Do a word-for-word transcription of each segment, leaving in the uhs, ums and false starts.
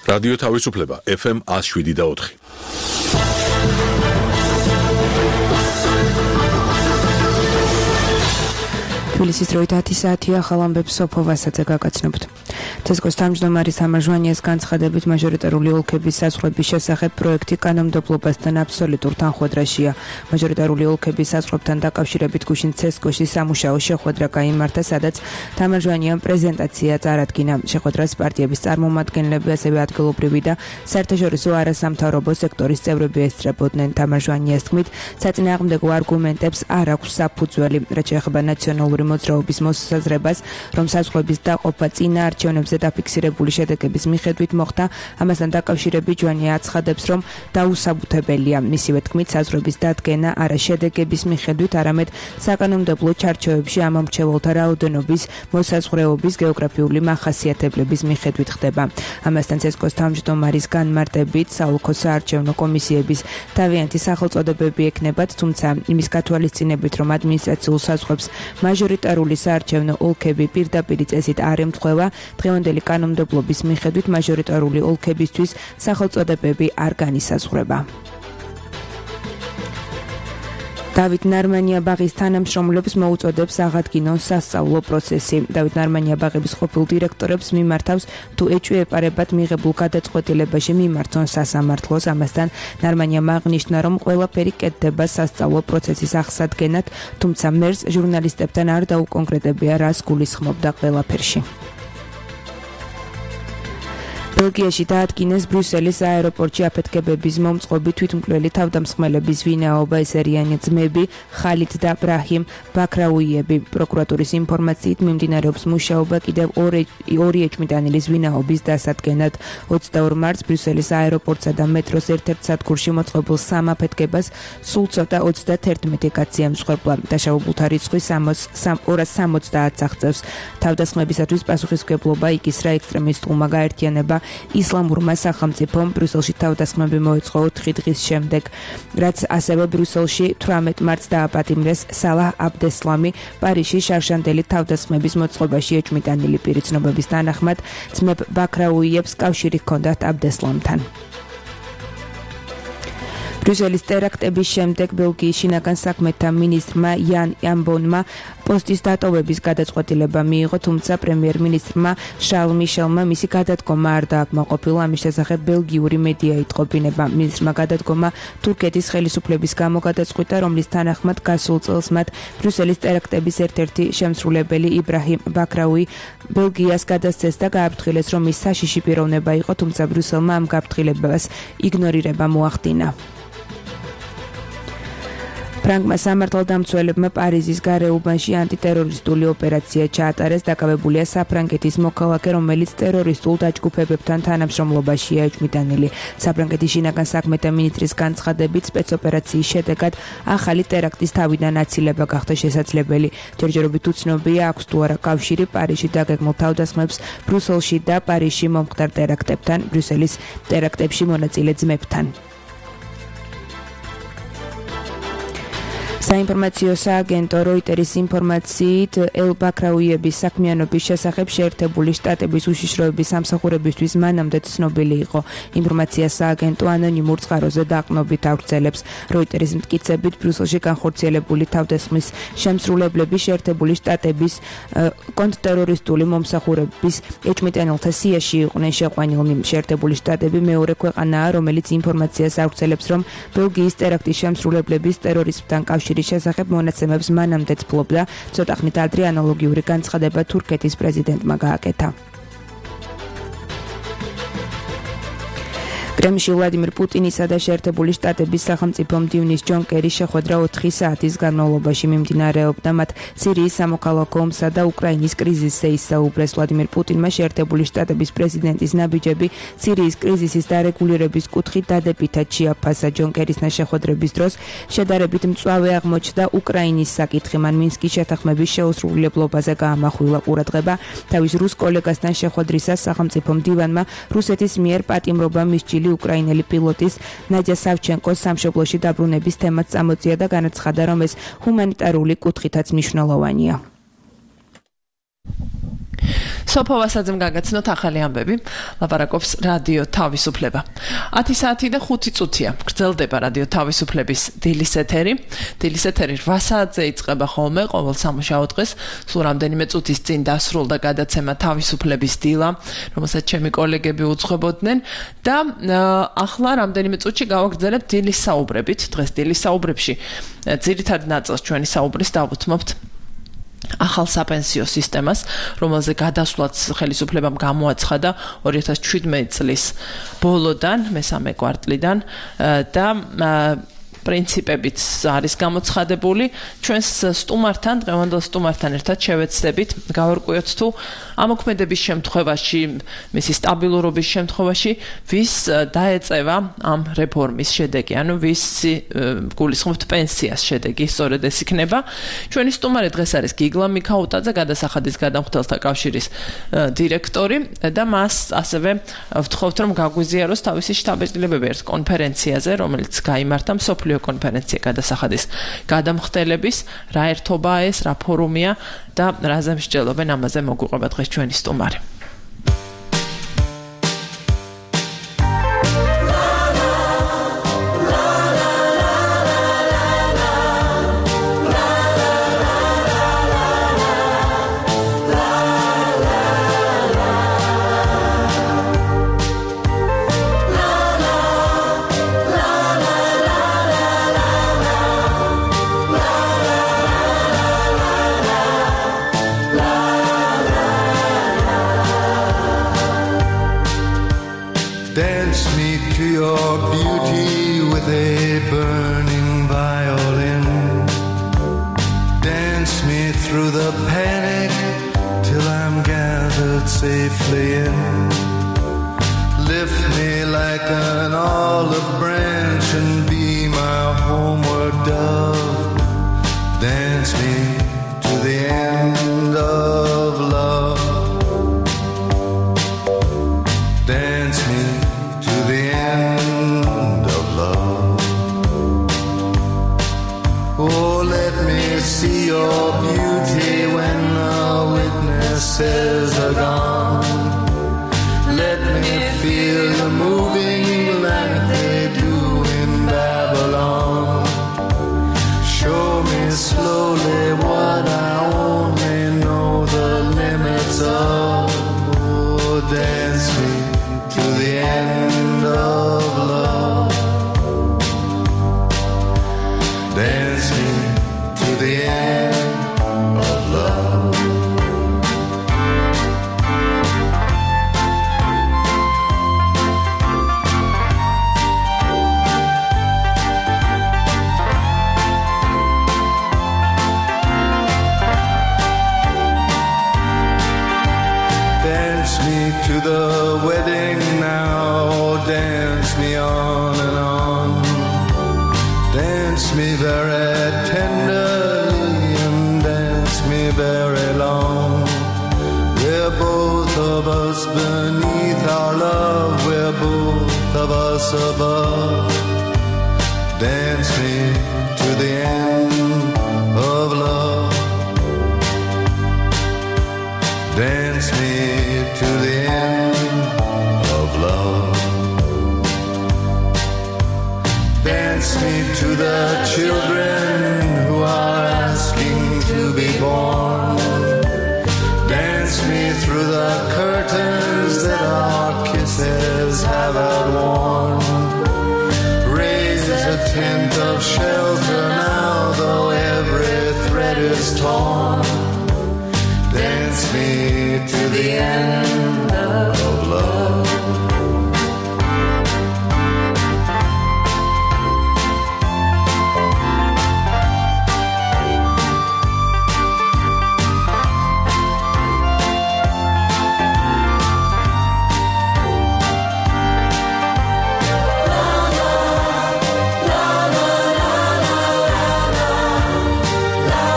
რადიო თავისუფლება ეფ ემ one oh seven და four. თბილისის დროით ათი საათია, ახალ ამბებს სოფო ვასაძე გაგაცნობთ. ცესკოს თავმჯდომარის ამარჟვანიას განცხადებით მაჟორიტარული ოლქების საზღვრების შესახებ პროექტი კანონმდებლობასთან აბსოლუტურ თანხვედრაშია. მაჟორიტარული ოლქების საზღვრებთან დაკავშირებით გუშინ ცესკოში სამუშაო შეხვედრა გაიმართა, სადაც თამარჟვანიამ პრეზენტაცია წარადგინა. შეხვედრას პარტიების წარმომადგენლები, ასევე ადგილობრივი და საერთაშორისო არასამთავრობო სექტორის წევრები ესწრებოდნენ. თამარჟვანიას თქმით, საწინააღმდეგო არგუმენტებს არ აქვს საფუძველი, რაც შეეხება ნაციონალური მოძრაობის მოსაზრებას, რომ საზღვრების დაყოფა წინა არჩევნებზე დაფიქსირებული შედეგების მიხედვით მოხდა. ამასთან დაკავშირებით ჯვანია აცხადებს, რომ დაუსაბუთებელია. მისივე თქმით, საზღვრების დადგენა არა შედეგების მიხედვით, არამედ საკანონმდებლო ჩარჩოებში ამ მრჩეველთა რაოდენობის, მოსაზღვრეობის, გეოგრაფიული მახასიათებლების მიხედვით ხდება. ამასთან ცესკოს თავმჯდომარის განმარტებით, საოლქო საარჩევნო კომისიების თავიანთი სახელწოდებები ექნებათ, თუმცა იმის გათვალისწინებით, რომ ადმინისტრაციულ საზღვრებს მაჟორიტარული საარჩევნო ოლქები პირდაპირ წესით არ ემთხვევა, დღევანდელი კანონმდებლობის მიხედვით მაჟორიტარული ოლქებისთვის სახელწოდებები არ განისაზღვრება. დავით ნარმანია-ბაღის თანამშრომლებს მოუწოდებს აღადგინონ სასწავლო პროცესი. დავით ნარმანია-ბაღების ყოფილ დირექტორებს მიმართავს, თუ ეჭვი ეპარებათ მიღებულ გადაწყვეტილებაში მიმართონ სასამართლოს. ამასთან ნარმანიამ აღნიშნა, რომ ყველაფერი კეთდება სასწავლო პროცესის აღსადგენად, თუმცა მერს ჟურნალისტებთან არ დაუკონკრეტებია, რას გულისხმობდა ყველაფერში. ბელგიაში დაადგინეს ბრიუსელის აეროპორტში აფეთქებების მომწყობი თვითმკვლელი თავდამსხმელების ვინაობა. ეს არიან ძმები ხალიდ და ბრაჰიმ ბაქრაუიები. პროკურატურის ინფორმაციით მიმდინარეობს მუშაობა კიდევ ორი ეჭვმიტანილის ვინაობის დასადგენად. ოცდაორ მარტს ბრიუსელის აეროპორტსა და მეტროს ერთ-ერთ სადგურში მოწყობილ სამ აფეთქებას სულ ცოტა ოცდათერთმეტი კაცი ემსხვერპლა. დაშავებულთა რიცხვი ორას სამოცდაათს აღწევს. თავდასხმებისათვის პასუხისმგებლობა იკისრა ექსტრემისტულმა გაერთიანება ისლამურმა სახელმწიფომ. ბრიუსელში თავდასხმები მოეწყო ოთხი დღის შემდეგ, რაც ასევე ბრიუსელში თვრამეტ მარტს დააპატიმრეს სალა აბდესლამი. პარიზში შარშანდელი თავდასხმების მოწყობაში ეჭვმიტანილი პირი ცნობების თანახმად ძმებ ბაქრაუიებს კავშირი ჰქონდათ აბდესლამთან. ბრიუსელის ტერაქტების შემდეგ ბელგიის შინაგან საქმეთა მინისტრმა იან იამბონმა პოსტის დატოვების გადაწყვეტილება მიიღო, თუმცა პრემიერ-მინისტრმა შარლ მიშელმა მისი გადადგომა არ დააკმაყოფილა. ამის შესახებ ბელგიური მედია იტყობინება. მინისტრმა გადადგომა თურქეთის ხელისუფლების გამო გადაწყვიტა, რომლის თანახმად გასულ წელს მათ ბრიუსელის ტერაქტების ერთ-ერთი შემსრულებელი იბრაჰიმ ბაქრაუი ბელგიას გადასცეს და გააფრთხილეს, რომ ის საშიში პიროვნება იყო, თუმცა ბრიუსელმა ამ გაფრთხილებას იგნორირება მოახდინა. ფრანგმა სამართალდამცველებმა პარიზის გარეუბანში ანტიტერორისტული ოპერაცია ჩაატარეს. დაკავებულია საფრანგეთის მოქალაქე, რომელიც ტერორისტულ დაჯგუფებებთან თანამშრომლობაშია ეჭვმიტანილი. საფრანგეთის შინაგან საქმეთა მინისტრის განცხადებით, სპეცოპერაციის შედეგად ახალი ტერაქტის თავიდან აცილება გახდა შესაძლებელი. ჯერჯერობით უცნობია, აქვს თუ არა კავშირი პარიზში დაგეგმილ თავდასხმებს ბრიუსელში და პარიზში მომხდარ ტერაქტებთან, ბრიუსელის ტერაქტებში მონაწილე ძმებთან. საინფორმაციო სააგენტო როიტერის ინფორმაციით ელ ბაქრაუიების საქმიანობის შესახებ შეერთებული შტატების უშიშროების სამსახურებისთვის მანამდე ცნობილი იყო. ინფორმაცია სააგენტო ანონიმურ წყაროზე დაყრდნობით ავრცელებს. როიტერის მტკიცებით, ბრიუსელში განხორციელებული თავდასხმის შემსრულებლები შეერთებული შტატების კონტრტერორისტული მომსახურების ეჭვმიტანილთა სიაში იყვნენ შეყვანილნი. შეერთებული შტატები მეორე ქვეყანაა, რომელიც ინფორმაციას ავრცელებს, რომ ბელგიის ტერაქტის შემსრულებლების ტერორიზმთან კავშირი შესახებ მონაცემებს მანამდე ცდილობდა. ცოტა ხნით ადრე ანალოგიური განცხადება თურქეთის პრეზიდენტმა გააკეთა. კრემლში ვლადიმირ პუტინისა და შეერთებული შტატების სახელმწიფო მდივნის ჯონ კერის შეხვედრა ოთხი საათის განმავლობაში მიმდინარეობდა. მათ სირიის სამოქალაქო ომსა და უკრაინის კრიზისზე ისაუბრეს. ვლადიმირ პუტინმა შეერთებული შტატების პრეზიდენტის ნაბიჯები სირიის კრიზისის დარეგულირების კუთხით დადებითად შეაფასა. ჯონ კერისთან შეხვედრების დროს შედარებით მწვავე აღმოჩნდა უკრაინის საკითხი. მან მინსკის შეთანხმების შეუსრულებლობაზე გაამახვილა ყურადღება. თავის რუს კოლეგასთან შეხვედრისას სახელმწიფო მდივანმა რუსეთის მიერ პატიმრობა მისჯილი უკრაინელი პილოტის ნადია სავჩენკოს სამშობლოში დაბრუნების თემაც წამოწია და განაცხადა, რომ ეს ჰუმანიტარული კუთხითაც მნიშვნელოვანია. სოფო ვასაძემ გაგაცნოთ ახალი ამბები. ლაპარაკობს რადიო თავისუფლება. ათი საათი და ხუთი წუთია. გრძელდება რადიო თავისუფლების დილის ეთერი. დილის ეთერი რვა საათზე იწყება ხოლმე ყოველ სამუშაო დღეს. სულ რამდენიმე წუთის წინ დასრულდა გადაცემა თავისუფლების დილა, რომელსაც ჩემი კოლეგები უძღვებოდნენ და ახლა რამდენიმე წუთში გავაგრძელებთ დილის საუბრებით. დღეს დილის საუბრებში ძირითად ნაწილს ჩვენი საუბრის დავუთმობთ ახალ საპენსიო სისტემას, რომელზე გადასვლაც ხელისუფლებამ გამოაცხადა ორი ათას შვიდმეტი წლის ბოლოდან, მესამე კვარტლიდან და პრინციპებიც არის გამოცხადებული. ჩვენს სტუმართან, დღევანდელ სტუმართან ერთად შევეცდებით გავარკვიოთ თუ ამოქმედების შემთხვევაში, მისი სტაბილურობის შემთხვევაში, ვის დაეწევა ამ რეფორმის შედეგი, ანუ ვის გულისხმობთ პენსიას შედეგი, სწორედ ეს იქნება. ჩვენი სტუმარი დღეს არის გიგლა მიქაუტაძე, გადასახადის გადამხდელთა კავშირის დირექტორი და მას ასევე ვთხოვთ, რომ გაგვიზიაროს თავისი შტაბ-ეტილებები ერთ კონფერენციაზე, რომელიც გაიმართა მსოფლიო კონფერენცია გადასახადის გადამხდელების, რა ერთობაა ეს, რა ფორუმია და რაზე მსჯელობენ, ამაზე მოგვიყვება დღეს ჩვენი სტუმარი. Safely in, lift me like an olive branch and be my homeward dove. Dance me to the end of love. Dance me to the end of love. Oh, let me see your beauty when the witnesses are gone. Let me feel you moving like they do in Babylon. Show me slowly what I only know the limits of. Oh, dance me to the end of love. Dance me to the end of love. To the wedding now, dance me on and on. Dance me very tenderly and dance me very long. We're both of us beneath our love, we're both of us above. Dance me to the end of love. Dance me to the end of love. Dance me to the children who are asking to be born. Dance me through the curtains that our kisses have outworn. Raise a tent of shelter now, though every thread is torn. Dance me to the end of love.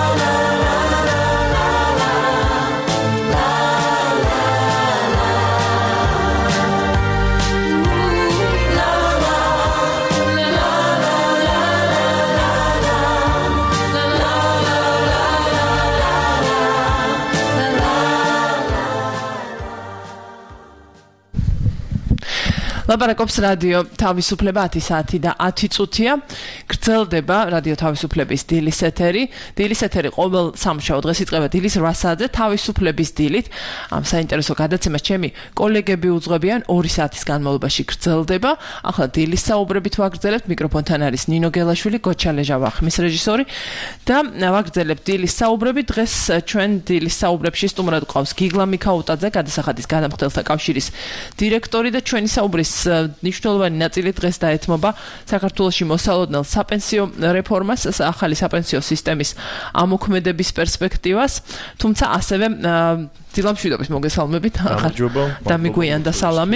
La ლაპარაკობს რადიო თავისუფლება ათი საათი და ათი წუთია. გრძელდება რადიო თავისუფლების დილის ეთერი. დილის ეთერი ყოველ სამშაბათ დღეს იწყება დილის რვა საათზე თავისუფლების დილით. ამ საინტერესო გადაცემას ჩემი კოლეგები უძღვებიან ორი საათის განმავლობაში გრძელდება. ახლა დილის საუბრებით ვაგრძელებთ. მიკროფონთან არის ნინო გელაშვილი, გოჩალეჟა ვახმის რეჟისორი და ვაგრძელებთ დილის საუბრებით. დღეს ჩვენ დილის საუბრებში სტუმრად გვყავს გიგლა მიქაუტაძე, გადასახადის გადამხდელთა კავშირის დირექტორი და ჩვენი საუბრის ნიშნულოვანი ნაწილი დღეს დაეთმობა საქართველოში მოსალოდნელ საპენსიო რეფორმას, ახალი საპენსიო სისტემის ამოქმედების პერსპექტივას, თუმცა ასევე დილამშვიდობის მოგესალმებით და მიგვიანდა სალამი.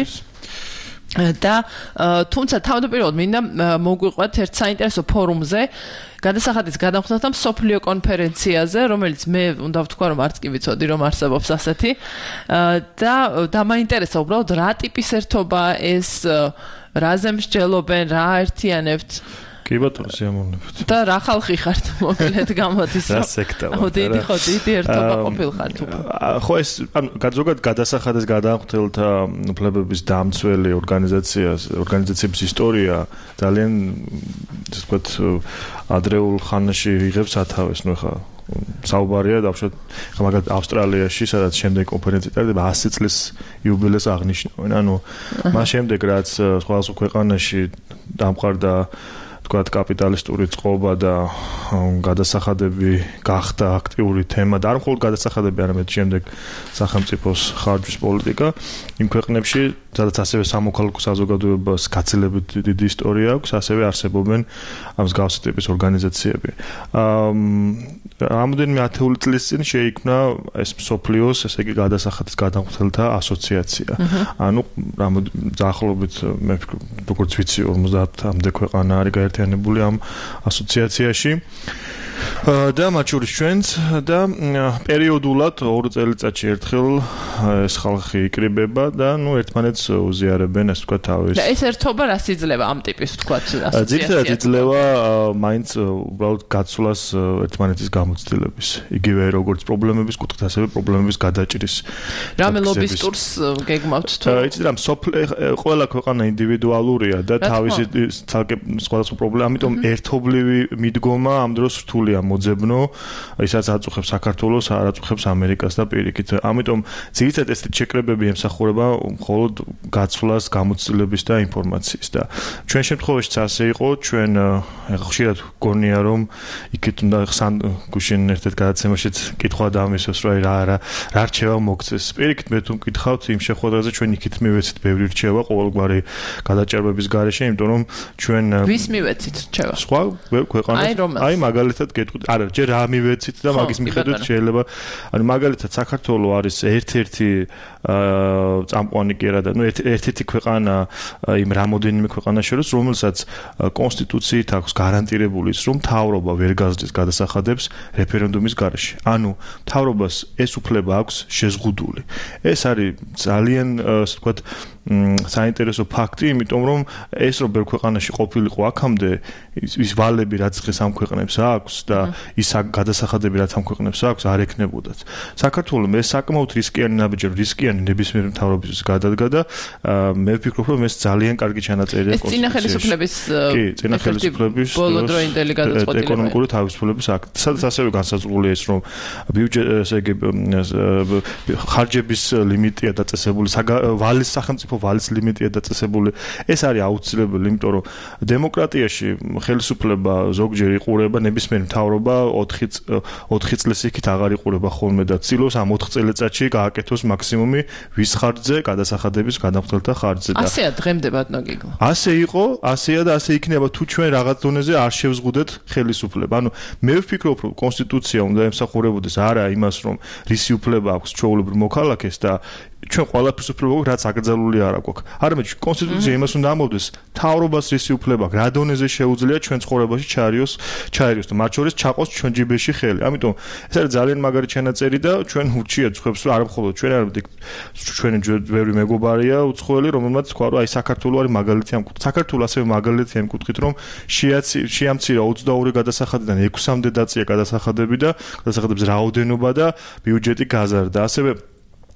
და თუმცა თავდაპირველად მინდა მოგვიყვეთ ერთ საინტერესო ფორუმზე, გადასახადის გადამხდელთა მსოფლიო კონფერენციაზე, რომელიც მე უნდა ვთქვა, რომ არც კი ვიცოდი, რომ არსებობს ასეთი და და მაინტერესა უბრალოდ რა ტიპის ერთობა ეს, რაზე მსჯელობენ, რა აერთიანებთ? კი ბატონო, სიამოვნებით. და რა ხალხი ხართ მოკლედ გამოდის? რა სექტა ვარ? ხო, დიდი ხო, დიდი ერთობა ყოფილხართ უკვე. ხო, ეს ანუ ზოგადად გადასახადის გადამხდელთა უფლებების დამცველი ორგანიზაციას, ორგანიზაციების ისტორია ძალიან ასე ვთქვათ ადრეულ ხანაში იღებს სათავეს, ნუ ხა საუბარია დავშოთ ხა მაგალითად ავსტრალიაში, სადაც შემდეგ კონფერენცია ტარდება ასი წლის იუბილეს აღნიშნავენ. ანუ მას შემდეგ რაც სხვადასხვა ქვეყანაში დამყარდა თქვათ კაპიტალისტური წყობა და გადასახადები გახდა აქტიური თემა და არ მხოლოდ გადასახადები, არამედ შემდეგ სახელმწიფოს ხარჯვის პოლიტიკა იმ ქვეყნებში, სადაც ასევე სამოქალაქო საზოგადოებას გაცილებით დიდი ისტორია აქვს, ასევე არსებობენ ამ მსგავსი ტიპის ორგანიზაციები. რამოდენიმე ათეული წლის წინ შეიქმნა ეს მსოფლიოს, ესე იგი გადასახადის გადამხდელთა ასოციაცია. ანუ დაახლოებით მე ვფიქრობ, როგორც ვიცი, ორმოცდაათამდე ქვეყანა არის გაერთიანებული ამ ასოციაციაში. და მათ შორის ჩვენც და პერიოდულად ორი წელიწადში ერთხელ ეს ხალხი იკრიბება და ნუ ერთმანეთს უზიარებენ, ასე ვთქვათ, თავის. და ეს ერთობა რას იძლევა ამ ტიპის, ვთქვათ, ასოციაციას? ძირითადად იძლევა მაინც უბრალოდ გაცვლას ერთმანეთის გამოცდილების. იგივე როგორც პრობლემების კუთხით, ასევე პრობლემების გადაჭრის. რამე ლობის ტურს გეგმავთ თუ? იცით რა, ყველა ქვეყანა ინდივიდუალურია და თავისი ცალკე სხვადასხვა პრობლემა, ამიტომ ერთობლივი მიდგომა ამ დროს რთულია მოძებნო, ისაც აწუხებს საქართველოს, არ აწუხებს ამერიკას და პირიქით. ამიტომ ძირითადად ეს შეკრებები ემსახურება მხოლოდ გაცვლას, გამოცდილების და ინფორმაციის და ჩვენ შემთხვევაშიც ასე იყო, ჩვენ ხშირად გონია რომ იქით უნდა ხსან გუშინ ერთ-ერთ გადაცემაშიც კითხვა დამისვეს, რა რა რა რჩევა მოგწეს. პირიქით მე თუ მკითხავთ იმ შეხვედრაზე, ჩვენ იქით მივეცით ბევრი რჩევა ყოველგვარი გადაჭარბების გარეშე, იმიტომ რომ ჩვენ ვის მივეცით რჩევა? სხვა ქვეყანას, აი მაგალითად გეტყვით, არა, ჯერ რა მივეცით და მაგის მიხედვით შეიძლება, ანუ მაგალითად საქართველო არის ერთ-ერთი წამყვანი კი არა და ნუ ერთ-ერთი ქვეყანა იმ რამოდენიმე ქვეყანას შორის, რომელსაც კონსტიტუციით აქვს გარანტირებული ის, რომ მთავრობა ვერ გაზრდის გადასახადებს რეფერენდუმის გარეშე. ანუ მთავრობას ეს უფლება აქვს შეზღუდული. ეს არის ძალიან, ასე ვთქვათ, საინტერესო ფაქტი, იმიტომ რომ ეს რო ბევრ ქვეყანაში ყოფილიყო აქამდე, ის ვალები რაც დღეს ამ ქვეყნებს აქვს და ის გადასახადები რაც ამ ქვეყნებს აქვს არ ეკნებოდათ. საქართველოს ეს საკმაოდ რისკიანი ნაბიჯი, რისკიანი ნებისმიერ მთავრობისთვის გადადგა და მე ვფიქრობ, რომ ეს ძალიან კარგი ჩანაწერია კონსტიტუციაში. ეს წინა ხელისუფლების კი, წინა ხელისუფლების ბოლოდროინდელი გადაწყვეტილება. ეკონომიკური თავისუფლების აქტი. სადაც ასევე განსაზღვრულია ეს, რომ ბიუჯეტ, ესე იგი, ხარჯების ლიმიტია დაწესებული, ვალის სახელმწიფო ვალის ლიმიტია დაწესებული. ეს არის აუცილებელი, იმიტომ რომ დემოკრატიაში ხელისუფლება ზოგჯერ იყურება ნებისმიერ მთავრობა ოთხი წლის იქით აღარ იყურება ხოლმე და ცდილობს ამ ოთხ წელიწადში გააკეთოს მაქსიმუმი ვის ხარჯზე, გადასახადების გადამხდელთა ხარჯზე და ასეა დღემდე ბატონო გიგლა. ასე იყო, ასეა და ასე იქნება თუ ჩვენ რაღაც დონეზე არ შევზღუდეთ ხელისუფლება. ანუ მე ვფიქრობ, რომ კონსტიტუცია უნდა ემსახურებოდეს არა იმას, რომ რისი უფლება აქვს ჩვეულებრივ მოქალაქეს და ჩვენ ყველაფერს უფლება გვაქვს, რაც აკრძალული არ აქვს. არამედ კონსტიტუცია იმას უნდა ამოვდეს, მთავრობას რისი უფლება აქვს, რა დონეზე შეუძლია ჩვენ ცხოვრებაში ჩარიოს, ჩაერიოს და მათ შორის ჩაყოს ჩვენ ჯიბეში ხელი. ამიტომ ეს არის ძალიან მაგარი ჩანაწერი და ჩვენ ურჩიათ ხვებს, რომ არ მხოლოდ ჩვენ, არამედ ჩვენი ბევრი მეგობარია უცხოელი, რომელმაც თქვა, რომ აი საქართველო არის მაგალითი ამ კუთხით. საქართველო ასევე მაგალითია ამ კუთხით, რომ შეამცირა ოცდაორი გადასახადიდან ექვსამდე დაწია გადასახადები და გადასახადების რაოდენობა და ბიუჯეტი გაზარდა. ასევე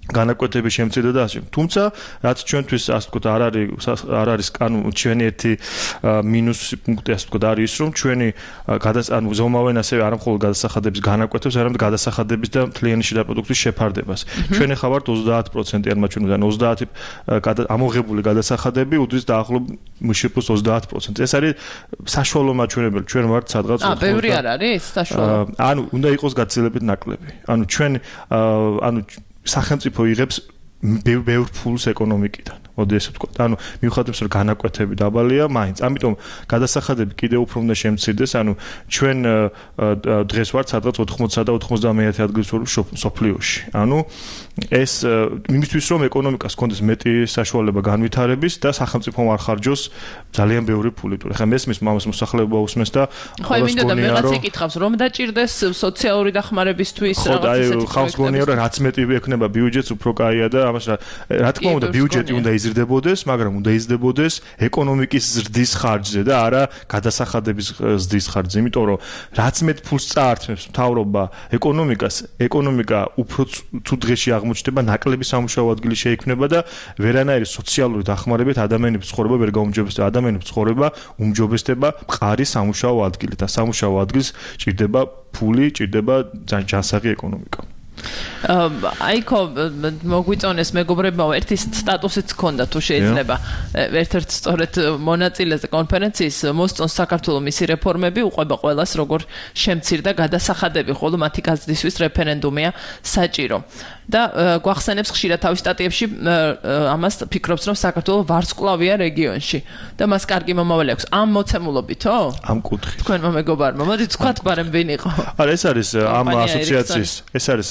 განაკვეთების შემცირდა და ასე. თუმცა რაც ჩვენთვის ასე ვთქვათ არ არის არ არის ანუ ჩვენი ერთი მინუსი პუნქტი ასე ვთქვათ არის ის რომ ჩვენი ანუ ზომავენ ასევე არა მხოლოდ გადასახადების განაკვეთებს, არამედ გადასახადების და მთლიანი შიდა პროდუქტის შეფარდებას. ჩვენ ახლა ვართ ოცდაათ პროცენტი ან მათ ჩვენიდან ოცდაათი ამოღებული გადასახადები უდრის დაახლოებით მუშ პლუს ოცდაათ პროცენტი. ეს არის საშუალო მაჩვენებელი. ჩვენ ვართ სადღაც აა ბევრი არ არის საშუალო. ანუ უნდა იყოს გაცილებით ნაკლები. ანუ ჩვენ ანუ სახელმწიფო იღებს ბევრ ფულს ეკონომიკიდან. მოდი ესე ვთქვათ. ანუ მიუხედავად რომ განაკვეთები დაბალია, მაინც. ამიტომ გადასახადები კიდევ უფრო უნდა შემცირდეს. ანუ ჩვენ დღეს ვართ სადღაც ოთხმოცსა და ოთხმოცდამეათე ადგილს ვართ სოფლიოში. ანუ ეს იმისთვის რომ ეკონომიკას კონდეს მეტი საშუალება განვითარების და სახელმწიფომ არ ხარჯოს ძალიან ბევრი ფული. თორე ხა მესმის მამას მოსახლეობა უსმენს და ხო მინდოდა მე რაც იკითხავს რომ დაჭირდეს სოციალური დახმარებისთვის რაღაც ისეთი ხალხს გონია რომ რაც მეტი ექნება ბიუჯეტს უფრო კაია და ამას რა თქმა უნდა ბიუჯეტი უნდა იზრდებოდეს, მაგრამ უნდა იზრდებოდეს ეკონომიკის ზრდის ხარჯზე და არა გადასახადების ზრდის ხარჯზე. იმიტომ რომ რაც მეტ ფულს წაართმევს მთავრობა ეკონომიკას, ეკონომიკა უფრო თუ დღეში აღმოჩნდება, ნაკლები სამუშაო ადგილი შეიქმნება და ვერანაირი სოციალური დახმარებით ადამიანების ცხოვრება ვერ გაუმჯობესდება. ადამიანების ცხოვრება უმჯობესდება მყარი სამუშაო ადგილით და სამუშაო ადგილს ჭირდება ფული, ჭირდება ჯანსაღი ეკონომიკა. აიქო მოგვიწონეს მეგობრებმა ერთი სტატუსიც ჰქონდა თუ შეიძლება ერთ-ერთ სწორედ მონაწილეზე კონფერენციის მოსწონს საქართველოს მისი რეფორმები უყვება ყველას როგორ შემცირდა გადასახადები ხოლო მათი გაზრდისთვის რეფერენდუმია საჭირო და გვახსენებს ხშირად თავის სტატიებში ამას ფიქრობს რომ საქართველოს ვარსკვლავია რეგიონში და მას კარგი მომავალი აქვს ამ მოცემულობითო ამ კუთხით თქვენმა მეგობარმა მოდით თქვათ ბარემ ვინ იყო არა ეს არის ამ ასოციაციის ეს არის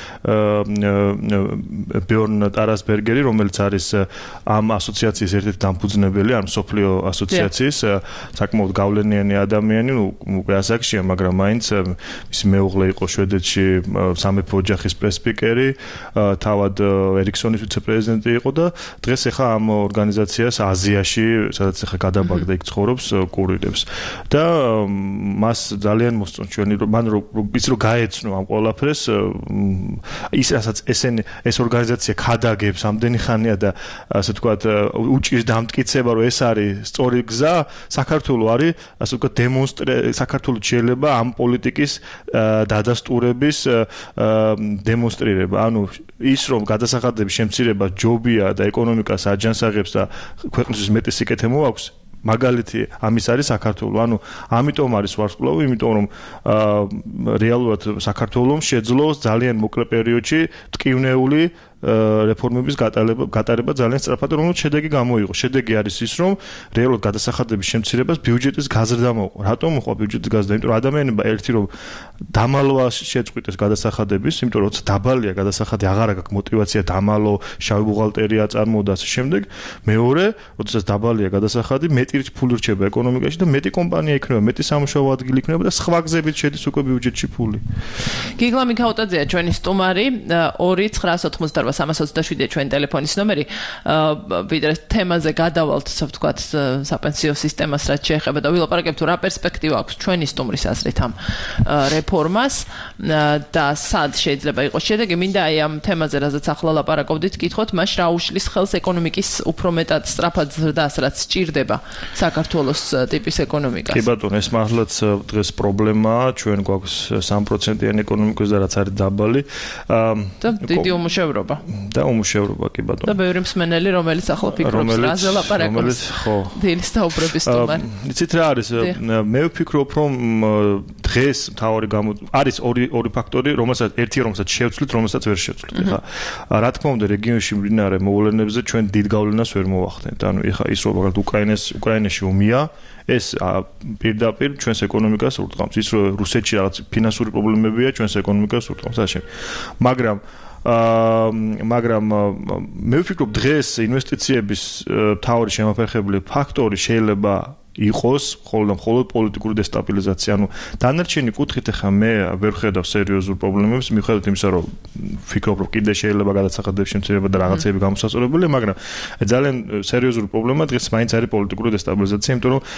ბიორნ ტარასბერგერი რომელიც არის ამ ასოციაციის ერთ-ერთი დამფუძნებელი ამ სოფლიო ასოციაციის საკმაოდ გავლენიანი ადამიანი უკვე ასაკშია მაგრამ მაინც მისი მეუღლე იყო შვედეთში სამეფო ოჯახის პრესპიკერი თავად ერიქსონის ვიცე-პრეზიდენტი იყო და დღეს ახლა ამ ორგანიზაციას აზიაში სადაც ახლა გადაბაგდა იქ ცხოვრობს კურირებს და მას ძალიან მოსწონს ჩვენი მან ის რომ გაეცნო ამ ყველაფერს ის რასაც ესენი ეს ორგანიზაცია ქადაგებს ამდენი ხანია და ასე ვთქვათ უჭირს დამტკიცება რომ ეს არის სწორი გზა საქართველოს არის ასე ვთქვათ დემონსტრე საქართველოს შეიძლება ამ პოლიტიკის დადასტურების დემონსტრირება ანუ ის რომ გადასახადების შემცირება ჯობია და ეკონომიკას აჯანსაღებს და ქვეყნისთვის მეტი სიკეთე მოაქვს მაგალითი ამის არის საქართველოს. ანუ ამიტომ არის ვარსკვლავი, იმიტომ რომ რეალურად საქართველოს შეძლოს ძალიან მოკლე პერიოდში ტკივნეული რეფორმების გატარება გატარება ძალიან სწრაფად რომელიც შედეგი გამოიღო. შედეგი არის ის რომ რეალურად გადასახადების შემცირებას ბიუჯეტის გაზრდა მოყვა. რატომ მოყვა ბიუჯეტის გაზრდა? იმიტომ რომ ადამიანებმა ერთი რომ დამალვა შეწყვიტეს გადასახადების, იმიტომ რომ როცა დაბალია გადასახადი აღარ აქვს мотиваცია დამალო, შავი ბუღალტერია წარმოდა ასე შემდეგ. მეორე, როდესაც დაბალია გადასახადი, მეტი ფული რჩება ეკონომიკაში და მეტი კომპანია იქნება, მეტი სამუშაო ადგილი იქნება და სხვა გზებით შედის უკვე ბიუჯეტში ფული. გიგლა მიქაუტაძეა ჩვენი სტუმარი ორი ცხრაას ოთხმოცდაოთხ სამას ოცდაშვიდია ჩვენი ტელეფონის ნომერი. ვიდრე თემაზე გადავალთ, ასე ვთქვათ, საპენსიო სისტემას რაც შეეხება და ვილაპარაკებთ რა პერსპექტივა აქვს ჩვენი სტუმრის აზრით ამ რეფორმას და სად შეიძლება იყოს შედეგი. მინდა აი ამ თემაზე რაზეც ახლა ლაპარაკობდით, კითხოთ, მას რა უშლის ხელს ეკონომიკის უფრო მეტად სწრაფად ზრდას, რაც სჭირდება საქართველოს ტიპის ეკონომიკას. კი ბატონო, ეს მართლაც დღეს პრობლემაა, ჩვენ გვაქვს სამი პროცენტიანი ეკონომიკას და რაც არის დაბალი. და დიდი უმუშევრობა. და უმუშევრობა კი ბატონო. და ბევრი მსმენელი რომელიც ახლა ფიქრობს რაზე ლაპარაკობს. ხო. დილის საუბრების სტუმარი. იცით რა არის? მე ვფიქრობ რომ დღეს მთავარი გამო არის ორი ორი ფაქტორი, რომელსაც ერთი რომელსაც შევცვლით, რომელსაც ვერ შევცვლით. ეხლა რა თქმა უნდა რეგიონში მდინარე მოვლენებზე ჩვენ დიდ გავლენას ვერ მოვახდენთ. ანუ ეხლა ის რომ მაგალითად უკრაინას უკრაინაში ომია ეს პირდაპირ ჩვენს ეკონომიკას ურტყამს. ის რომ რუსეთში რაღაც ფინანსური პრობლემებია ჩვენს ეკონომიკას ურტყამს ასე. მაგრამ აა მაგრამ მე ვფიქრობ დღეს ინვესტიციების მთავარი შემაფერხებელი ფაქტორი შეიძლება იყოს მხოლოდ მხოლოდ პოლიტიკური დესტაბილიზაცია. ანუ დანარჩენი კუთხით ახლა მე ვერ ხედავ სერიოზულ პრობლემებს, მიუხედავად იმისა, რომ ვფიქრობ, რომ კიდე შეიძლება გადაწყვეტილების შემცირება და რაღაცები გამოსაწორებელი, მაგრამ ძალიან სერიოზული პრობლემა დღეს მაინც არის პოლიტიკური დესტაბილიზაცია, იმიტომ რომ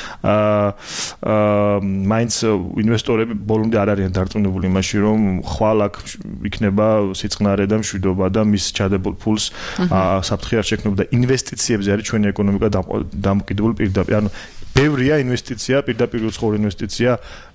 აა მაინც ინვესტორები ბოლომდე არ არიან დარწმუნებული იმაში, რომ ხვალ აქ იქნება სიწყნარე და მშვიდობა და მის ჩადებულ ფულს საფრთხე არ შექმნება და ინვესტიციებზე არის ჩვენი ეკონომიკა დამოკიდებული პირდაპირ. ანუ ბევრია ინვესტიცია, პირდაპირ უცხოური ინვესტიცია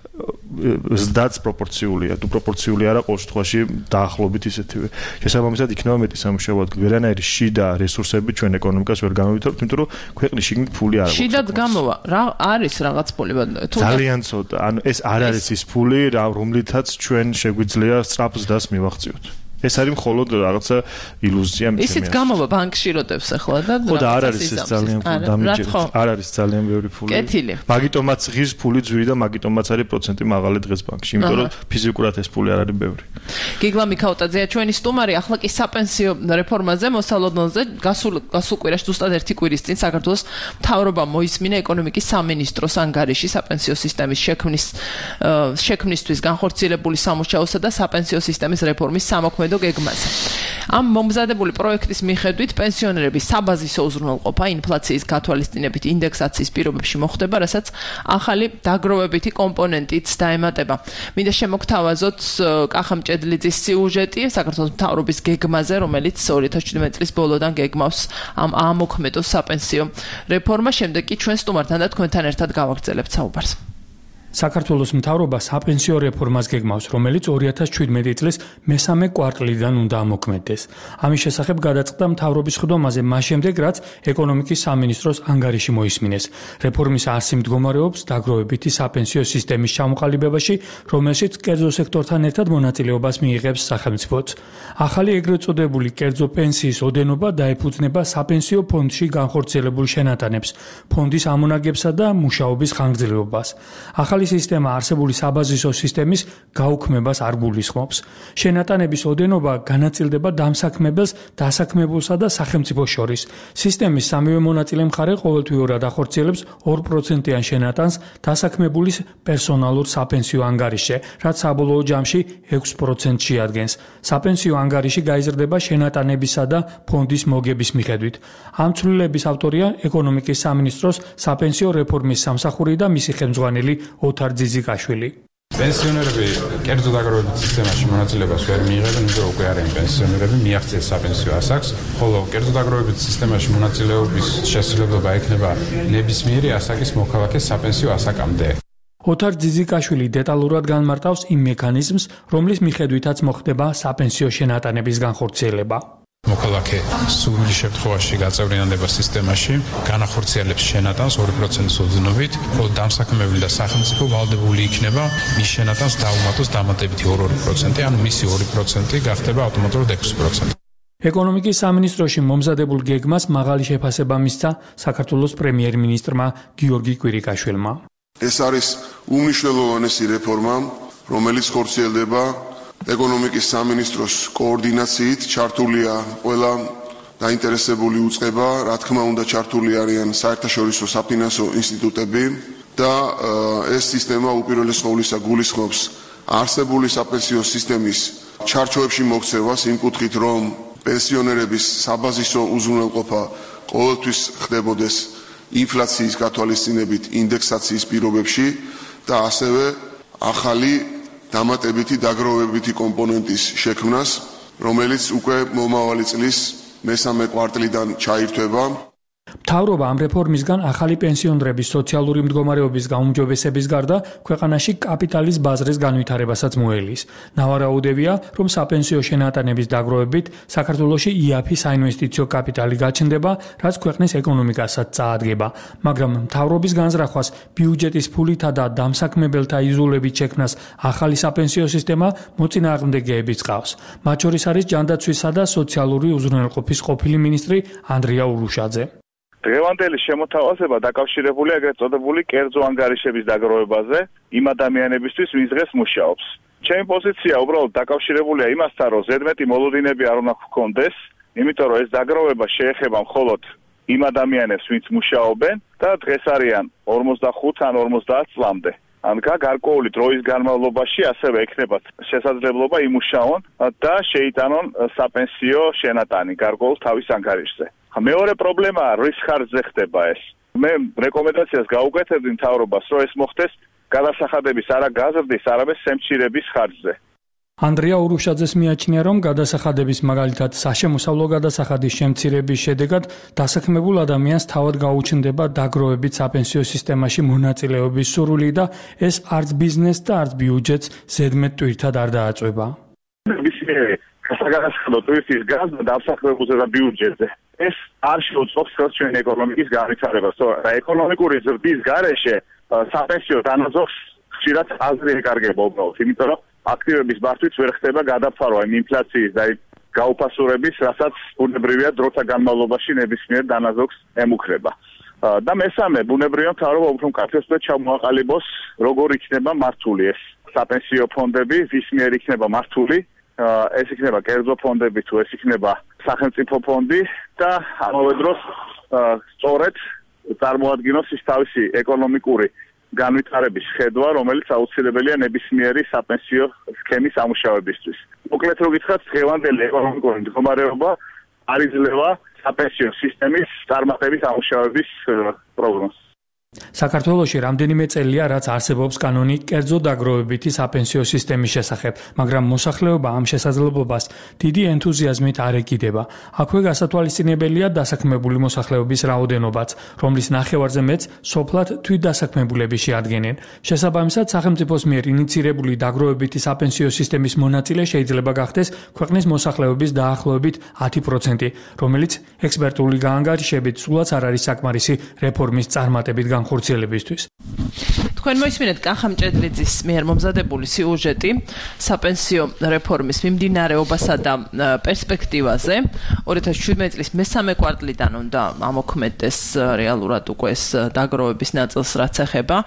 ზდაც პროპორციულია, თუ პროპორციული არა ყოველ შემთხვევაში დაახლოებით ისეთივე. შესაბამისად იქნება მეტი სამუშაო ადგილი. ვერანაირი შიდა რესურსები ჩვენ ეკონომიკას ვერ გამოვითარებთ, იმიტომ რომ ქვეყნის შიგნით ფული არ აქვს. შიდად გამოვა, რა არის რაღაც ფული? ძალიან ცოტა. ანუ ეს არ არის ის ფული, რომლითაც ჩვენ შეგვიძლია სწრაფ ზდას მივაღწიოთ. ეს არის მხოლოდ რაღაცა ილუზია მე. ისიც გამოვა ბანკში როდებს ახლა და ხო და არ არის ეს ძალიან დამიჯერება. არ არის ძალიან ბევრი ფული. კეთილი. მაგიტომაც ღირს ფული ძვირი და მაგიტომაც არის პროცენტი მაღალი დღეს ბანკში, იმიტომ რომ ფიზიკურად ეს ფული არ არის ბევრი. გიგლა მიქაუტაძეა ჩვენი სტუმარი. ახლა კი საპენსიო რეფორმაზე მოსალოდნელზე გასულ გასულ კვირაში ზუსტად ერთი კვირის წინ საქართველოს მთავრობამ მოისმინა ეკონომიკის სამინისტროს ანგარიში საპენსიო სისტემის შექმნის შექმნისთვის განხორციელებული სამუშაოსა და საპენსიო სისტემის რეფორმის სამოქმედო გეგმაზე. ამ მომზადებული პროექტის მიხედვით პენსიონერების საბაზისო უზრუნველყოფა ინფლაციის გათვალისწინებით ინდექსაციის პირობებში მოხდება, რასაც ახალი დაგროვებითი კომპონენტიც დაემატება. მინდა შემოგთავაზოთ კახა მჭედლიძის სიუჟეტი საქართველოს მთავრობის გეგმაზე, რომელიც ორი ათას შვიდმეტი წლის ბოლოდან გეგმავს ამ ამოქმედო საპენსიო რეფორმა. შემდეგ კი ჩვენ სტუმართან და თქვენთან ერთად გავაგრძელებთ საუბარს. საქართველოს მთავრობა საპენსიო რეფორმას გეგმავს, რომელიც ორი ათას შვიდმეტი წლის მესამე კვარტლიდან უნდა ამოქმედდეს. ამის შესახებ გადაწყდა მთავრობის ხდომაზე მას შემდეგ, რაც ეკონომიკის სამინისტროს ანგარიში მოისმინეს. რეფორმის არსი მდგომარეობს დაგროვებითი საპენსიო სისტემის ჩამოყალიბებაში, რომელშიც კერძო სექტორთან ერთად მონაწილეობას მიიღებს სახელმწიფოც. ახალი ეგრეთ წოდებული კერძო პენსიის ოდენობა დაეფუძნება საპენსიო ფონდში განხორციელებულ შენატანებს, ფონდის ამონაგებსა და მუშაობის ხანგრძლივობას. ახალი სისტემა არსებული საბაზისო სისტემის გაუქმებას არ გულისხმობს. შენატანების ოდენობა განაწილდება დამსაქმებელს, დასაქმებულსა და სახელმწიფოს შორის. სისტემის სამივე მონაწილე მხარე ყოველთვიურად ახორციელებს ორ პროცენტიან შენატანს დასაქმებულის პერსონალურ საპენსიო ანგარიშზე, რაც საბოლოო ჯამში ექვს პროცენტს შეადგენს. საპენსიო ანგარიში გაიზრდება შენატანებისა და ფონდის მოგების მიხედვით. ამ ცვლილების ავტორია ეკონომიკის სამინისტროს საპენსიო რეფორმის სამსახური და მისი ხელმძღვანელი ოთარ ძიზიკაშვილი. პენსიონერები კერძო დაგროვებითი სისტემაში მონაწილეობას ვერ მიიღებენ, იმიტომ რომ უკვე არიან პენსიონერები, მიაღწიეს საპენსიო ასაკს, ხოლო კერძო დაგროვებითი სისტემაში მონაწილეობის შესაძლებლობა ექნება ნებისმიერი ასაკის მოქალაქეს საპენსიო ასაკამდე. ოთარ ძიზიკაშვილი დეტალურად განმარტავს იმ მექანიზმს, რომლის მიხედვითაც მოხდება საპენსიო შენატანების განხორციელება. მოქალაქე სულ შემთხვევაში გაწევრიანდება სისტემაში, განახორციელებს შენატანს ორი პროცენტის ოდენობით, ხოლო დამსაქმებელი და სახელმწიფო ვალდებული იქნება მის შენატანს დაუმატოს დამატებითი ორი პროცენტი, ანუ მისი ორი პროცენტი გახდება ავტომატურად ექვსი პროცენტი. ეკონომიკის სამინისტროში მომზადებულ გეგმას მაღალი შეფასება მისცა საქართველოს პრემიერ-მინისტრმა გიორგი კვირიკაშვილმა. ეს არის უმნიშვნელოვანესი რეფორმა, რომელიც ხორციელდება ეკონომიკის სამინისტროს კოორდინაციით. ჩართულია ყველა დაინტერესებული უწყება, რა თქმა უნდა ჩართული არიან საერთაშორისო საფინანსო ინსტიტუტები და ეს სისტემა უპირველეს ყოვლისა გულისხმობს არსებული საპენსიო სისტემის ჩარჩოებში მოქცევას იმ კუთხით, რომ პენსიონერების საბაზისო უზრუნველყოფა ყოველთვის ხდებოდეს ინფლაციის გათვალისწინებით ინდექსაციის პირობებში და ასევე ახალი დამატებითი დაგროვებითი კომპონენტის შექმნას, რომელიც უკვე მომავალი წლის მესამე კვარტლიდან ჩაირთვება. მთავრობა ამ რეფორმისგან ახალი პენსიონერების სოციალური მდგომარეობის გაუმჯობესების გარდა ქვეყანაში კაპიტალის ბაზრის განვითარებასაც მოელის. ნავარაუდევია, რომ საპენსიო შენატანების დაგროვებით საქართველოში იაფი საინვესტიციო კაპიტალი გაჩნდება, რაც ქვეყნის ეკონომიკასაც წაადგება. მაგრამ მთავრობის განზრახვას ბიუჯეტის ფულითა და დამსაქმებელთა იზოლებით შექმნას ახალი საპენსიო სისტემა მოწინააღმდეგეებიც ყავს. მათ შორის არის ჯანდაცვისა და სოციალური უზრუნველყოფის ყოფილი მინისტრი ანდრია ურუშაძე. დღევანდელი შემოთავაზება დაკავშირებულია ეგრეთ წოდებული კერძო ანგარიშების დაგროვებაზე იმ ადამიანებისთვის, ვინც დღეს მუშაობს. ჩემი პოზიცია უბრალოდ დაკავშირებულია იმასთან, რომ ზედმეტი მოლოდინები არ უნდა გქონდეს, იმიტომ რომ ეს დაგროვება შეეხება მხოლოდ იმ ადამიანებს, ვინც მუშაობენ და დღეს არიან ორმოცდახუთ ან ორმოცდაათ წლამდე. ან გარკვეული დროის განმავლობაში ასევე ექნებათ შესაძლებლობა იმუშაონ და შეიტანონ საპენსიო შენატანი გარკვეულ თავის ანგარიშზე. მეორე პრობლემაა, რის ხარჯზე ხდება ეს. მე რეკომენდაციას გაუკეთებდი მთავრობას, რომ ეს მოხდეს გადასახადების არა გაზრდის, არამედ სემჩირების ხარჯზე. ანდრია ურუშაძეს მიაჩნია, რომ გადასახადების მაგალითად საშემოსავლო გადასახადის შემცირების შედეგად დასაქმებულ ადამიანს თავად გაუჩნდება დაგროვებით საპენსიო სისტემაში მონაწილეობის სურვილი და ეს არც ბიზნესს და არც ბიუჯეტს ზედმეტ ტვირთად არ დააწვება. გადასახადო ტვირთის გაზრდა დასაქმებულზე და ბიუჯეტზე. ეს არ შეუწყობს ხელს ჩვენი ეკონომიკის განვითარებას. და ეკონომიკური ზრდის გარეშე საპენსიო დანაზოხს ხშირად აზრი ეკარგება უბრალოდ, იმიტომ რომ აქტივების მართვით ვერ ხდება გადაფარვა იმ ინფლაციის და გაუფასურების, რასაც ბუნებრივია დროთა განმავლობაში ნებისმიერ დანაზოგს ემუქრება. და მესამე, ბუნებრივია მთავრობა უფრო მკაფიოსად ჩამოაყალიბოს, როგორ იქნება მართული ეს საპენსიო ფონდები, ვის მიერ იქნება მართული, ეს იქნება კერძო ფონდები თუ ეს იქნება სახელმწიფო ფონდი და ამავე დროს სწორედ წარმოადგინოს ის თავისი ეკონომიკური განვითარების ხედვა, რომელიც აუცილებელია ნებისმიერი საპენსიო სქემის ამუშავებისთვის. მოკლედ რო გითხრათ, დღევანდელი ეკონომიკური მდგომარეობა არ იძლევა საპენსიო სისტემის წარმატების ამუშავების პროგნოზს. საქართველოში რამდენიმე წელია, რაც არსებობს კანონი კერძო დაგროვებითი საპენსიო სისტემის შესახებ, მაგრამ მოსახლეობა ამ შესაძლებლობას დიდი ენთუზიაზმით არ ეკიდება. აქვე გასათვალისწინებელია დასაქმებული მოსახლეობის რაოდენობაც, რომლის ნახევარზე მეც სოფლად თვითდასაქმებულები შეადგენენ. შესაბამისად, სახელმწიფოს მიერ ინიცირებული დაგროვებითი საპენსიო სისტემის მონაწილე შეიძლება გახდეს ქვეყნის მოსახლეობის დაახლოებით ათი პროცენტი, რომელიც ექსპერტული გაანგარიშებით სულაც არ არის საკმარისი რეფორმის წარმატებით განხორციელებისთვის. თქვენ მოისმინეთ კახა მჭედლიძის მიერ მომზადებული სიუჟეტი საპენსიო რეფორმის მიმდინარეობასა და პერსპექტივაზე. ორი ათას შვიდმეტი წლის მესამე კვარტლიდან უნდა ამოქმედდეს რეალურად უკვე ეს დაგროვების ნაწილს რაც ეხება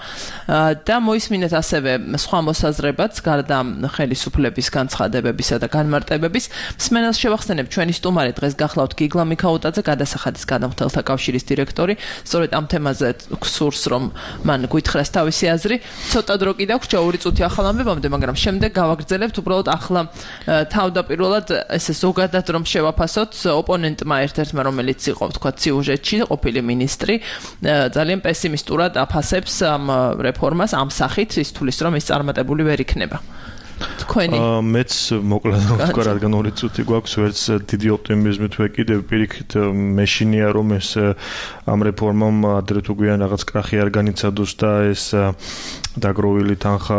და მოისმინეთ ასევე სხვა მოსაზრებაც გარდა ხელისუფლების განცხადებებისა და განმარტებების. მსმენელს შევახსენებ ჩვენი სტუმარი დღეს გახლავთ გიგლა მიქაუტაძე, გადასახადის გადამხდელთა კავშირის დირექტორი. სწორედ ამ თემაზე სურს რომ მან გვითხრას თავისი აზრი. ცოტა დრო კიდევ გვჭა ორი წუთი ახალ ამბებამდე, მაგრამ შემდეგ გავაგრძელებთ უბრალოდ ახლა თავდაპირველად ესე ზოგადად რომ შევაფასოთ ოპონენტმა ერთ-ერთმა რომელიც იყო თქვა სიუჟეტში ყოფილი მინისტრი ძალიან პესიმისტურად აფასებს ამ რეფორმას ამ სახით, ის თulis რომ ეს წარმატებული ვერ იქნება. თქვენი მეც მოკლედ ვთქვა, რადგან ორი წუთი გვაქვს, ვერც დიდი ოპტიმიზმით ვეკიდებ, პირიქით მეშინია რომ ეს ამ რეფორმამ ადრე თუ გვიან რაღაც კრახი არ განიცადოს და ეს დაგროვილი თანხა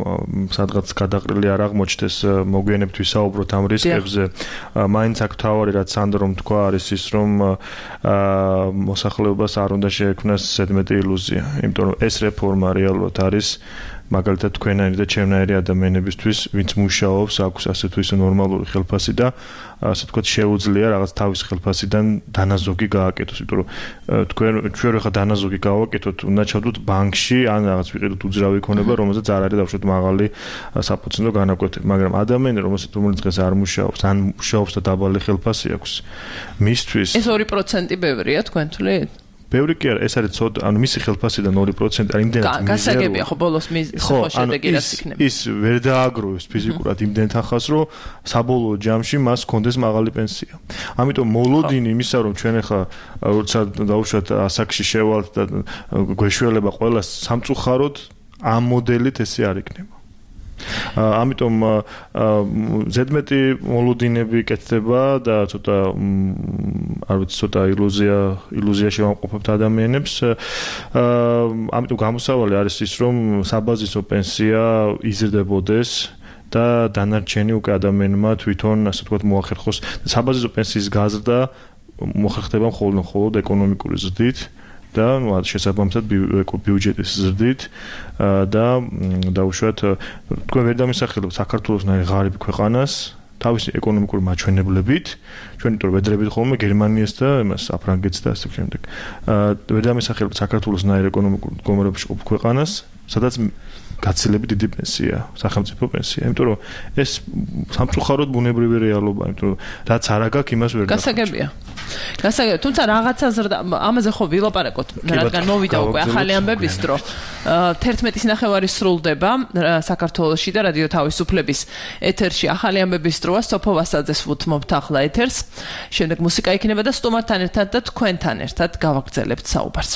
სადღაც გადაყრილი არ აღმოჩნდეს. მოგვიანებით ვისაუბროთ ამ რისკებზე. მაინც აქ თავარი რაც სანდრომ თქვა არის ის რომ მოსახლეობას არ უნდა შეექმნას ზედმეტი ილუზია, იმიტომ რომ ეს რეფორმა რეალურად არის მაგალითად თქვენაირი და ჩემნაირი ადამიანებისთვის, ვინც მუშაობს, აქვს ასე თუ ისე ნორმალური ხელფასი და ასე ვთქვათ შეუძლია რაღაც თავის ხელფასიდან დანაზოგი გააკეთოს, იმიტომ რომ თქვენ ჩვენ ხა დანაზოგი გავაკეთოთ, უნდა ჩავდოთ ბანკში, ან რაღაც ვიყიდოთ უძრავი ქონება, რომელზეც არ არის დაუშვათ მაღალი საპროცენტო განაკვეთები, მაგრამ ადამიანი რომელსაც რომელიც დღეს არ მუშაობს, ან მუშაობს და დაბალი ხელფასი აქვს, მისთვის ეს ორი პროცენტი ბევრია თქვენ თვლით? ბევრი კი არა, ეს არის ცოტა, ანუ მისი ხელფასიდან ორი პროცენტი არის იმდენად მიზერია. გასაგებია ხო ბოლოს ხო შედეგი რაც იქნება. ის ვერ დააგროვებს ფიზიკურად იმდენ თანხას, რომ საბოლოო ჯამში მას ჰქონდეს მაღალი პენსია. ამიტომ მოლოდინი იმისა, რომ ჩვენ ახლა როცა დაუშვათ ასაკში შევალთ და გვეშველება ყველა სამწუხაროდ ამ მოდელით ესე არ იქნება. ამიტომ ზედმეტი მოლოდინები კეთდება და ცოტა არ ვიცი ცოტა ილუზია ილუზიაში ვამყოფებთ ადამიანებს. ამიტომ გამოსავალი არის ის რომ საბაზისო პენსია იზრდებოდეს და დანარჩენი უკვე ადამიანმა თვითონ ასე ვთქვათ მოახერხოს. საბაზისო პენსიის გაზრდა მოხერხდება მხოლოდ ეკონომიკური ზრდით და ნუ შესაბამისად ბიუჯეტის ზრდით და დაუშვათ თქვენ ვერ დამისახელებთ საქართველოსნაირ ღარიბ ქვეყანას თავისი ეკონომიკური მაჩვენებლებით, ჩვენ იმიტომ ვედრებით ხოლმე გერმანიას და იმას საფრანგეთს და ასე შემდეგ. ვერ დამისახელებთ საქართველოსნაირ ეკონომიკურ მდგომარეობაში ყოფ ქვეყანას, სადაც გაცილებით დიდი პენსია, სახელმწიფო პენსია, იმიტომ რომ ეს სამწუხაროდ ბუნებრივი რეალობაა, იმიტომ რომ რაც არ აგაქვს, იმას ვერ გასაგებია. გასაგებია, თუმცა რაღაცა ზრდა ამაზე ხო ვილაპარაკოთ, რადგან მოვიდა უკვე ახალი ამბების დრო. თერთმეტის ნახევარი სრულდება საქართველოში და რადიო თავისუფლების ეთერში ახალი ამბების დროა. სოფო ვასაძეს ვუთმობთ ახლა ეთერს. შემდეგ მუსიკა იქნება და სტუმართან ერთად და თქვენთან ერთად გავაგრძელებთ საუბარს.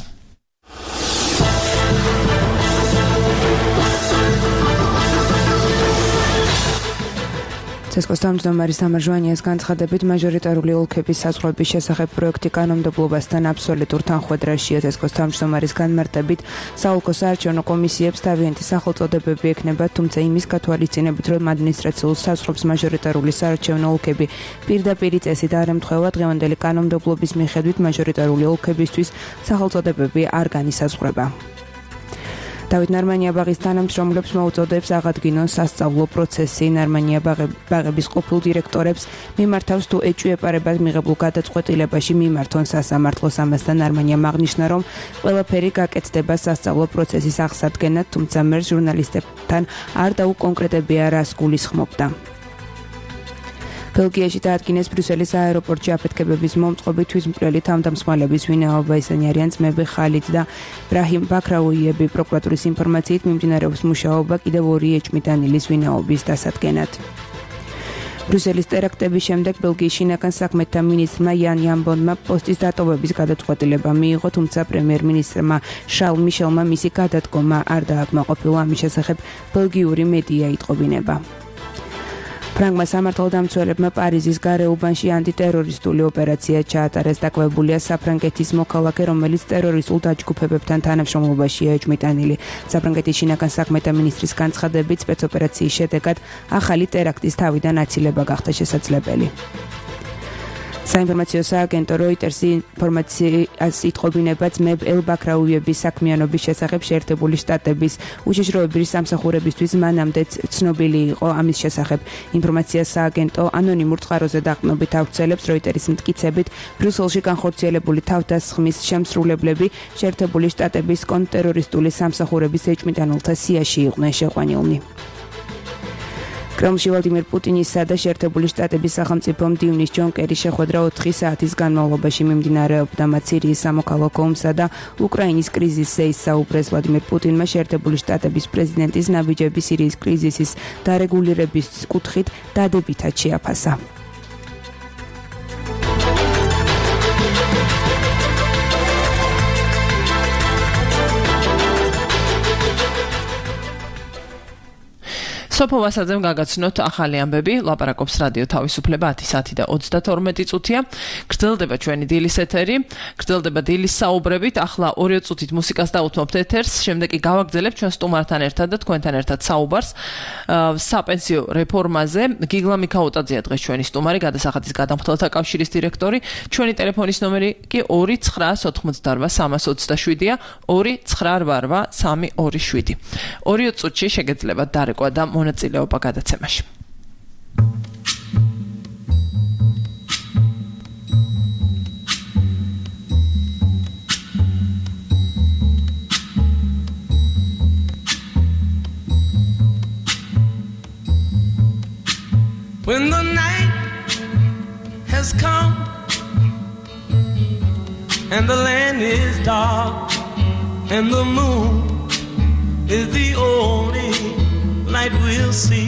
ცესკოს თავმჯდომარის თამარ ჟვანიას განცხადებით მაჟორიტარული ოლქების საზღვრების შესახებ პროექტი კანონმდებლობასთან აბსოლუტურ თანხვედრაშია. ცესკოს თავმჯდომარის განმარტებით საოლქო საარჩევნო კომისიებს თავიანთი სახელწოდებები ექნება, თუმცა იმის გათვალისწინებით, რომ ადმინისტრაციულ საზღვრებს მაჟორიტარული საარჩევნო ოლქები პირდაპირ წესით არ ემთხვევა, დღევანდელი კანონმდებლობის მიხედვით მაჟორიტარული ოლქებისთვის სახელწოდებები არ განისაზღვრება. დავით ნარმანია-ბაღის თანამშრომლებს მოუწოდებს აღადგინონ სასწავლო პროცესი. ნარმანია-ბაღების ყოფილ დირექტორებს მიმართავს თუ ეჭვი ეპარებათ მიღებულ გადაწყვეტილებაში მიმართონ სასამართლოს. ამასთან ნარმანიამ აღნიშნა, რომ ყველაფერი გაკეთდება სასწავლო პროცესის აღსადგენად, თუმცა მერს ჟურნალისტებთან არ დაუკონკრეტებია, რას გულისხმობდა. ბელგიაში დაადგინეს ბრიუსელის აეროპორტში აფეთქებების მომწყობი თვითმკვლელი თავდამსხმელების ვინაობა. ისინი არიან ძმები ხალიდ და ბრაჰიმ ბაქრაუიები. პროკურატურის ინფორმაციით მიმდინარეობს მუშაობა კიდევ ორი ეჭვმიტანილის ვინაობის დასადგენად. ბრიუსელის ტერაქტების შემდეგ ბელგიის შინაგან საქმეთა მინისტრმა იან იამბონმა პოსტის დატოვების გადაწყვეტილება მიიღო, თუმცა პრემიერ-მინისტრმა შარლ მიშელმა მისი გადადგომა არ დააკმაყოფილა. ამის შესახებ ბელგიური მედია იტყობინება. ფრანგმა სამართალდამცველებმა პარიზის გარეუბანში ანტიტერორისტული ოპერაცია ჩაატარეს. დაკვებულია საფრანგეთის მოქალაქე, რომელიც ტერორისტულ დაჯგუფებებთან თანამშრომლობაშია ეჭვმიტანილი. საფრანგეთის შინაგან საქმეთა მინისტრის განცხადებით, სპეცოპერაციის შედეგად ახალი ტერაქტის თავიდან აცილება გახდა შესაძლებელი. საინფორმაციო სააგენტო როიტერსი ინფორმაციას იტყობინება ძმებ ელ ბაქრაუიების საქმიანობის შესახებ შეერთებული შტატების უშიშროების სამსახურებისთვის მანამდე ცნობილი იყო. ამის შესახებ ინფორმაციას სააგენტო ანონიმურ წყაროზე დაყრდნობით ავრცელებს. როიტერის მტკიცებით, ბრიუსელში განხორციელებული თავდასხმის შემსრულებლები შეერთებული შტატების კონტრტერორისტული სამსახურების ეჭვმიტანილთა სიაში იყვნენ შეყვანილნი. კრემლში ვლადიმერ პუტინისა და შეერთებული შტატების სახელმწიფო მდივნის ჯონ კერის შეხვედრა ოთხი საათის განმავლობაში მიმდინარეობდა. მათ სირიის სამოქალაქო ომსა და უკრაინის კრიზისზე ისაუბრეს. ვლადიმერ პუტინმა შეერთებული შტატების პრეზიდენტის ნაბიჯები სირიის კრიზისის დარეგულირების კუთხით დადებითად შეაფასა. სოფო ვასაძემ გაგაცნოთ ახალი ამბები. ლაპარაკობს რადიო თავისუფლება ათი საათი და ოცდათორმეტი წუთია. გრძელდება ჩვენი დილის ეთერი, გრძელდება დილის საუბრებით. ახლა ორი წუთით მუსიკას დავუთმობთ ეთერს, შემდეგ კი გავაგრძელებთ ჩვენ სტუმართან ერთად და თქვენთან ერთად საუბარს საპენსიო რეფორმაზე. გიგლა მიქაუტაძეა დღეს ჩვენი სტუმარი, გადასახადის გადამხდელთა კავშირის დირექტორი. ჩვენი ტელეფონის ნომერი კი ორი ცხრა ოთხმოცდარვა სამას ოცდაშვიდია, ორი ცხრა რვა რვა სამი ორი შვიდი. ორი წუთში შეგეძლებათ დარეკვა და მონაწილეობა გადაცემაში. When the night has come and the land is dark and the moon is the only light we'll see.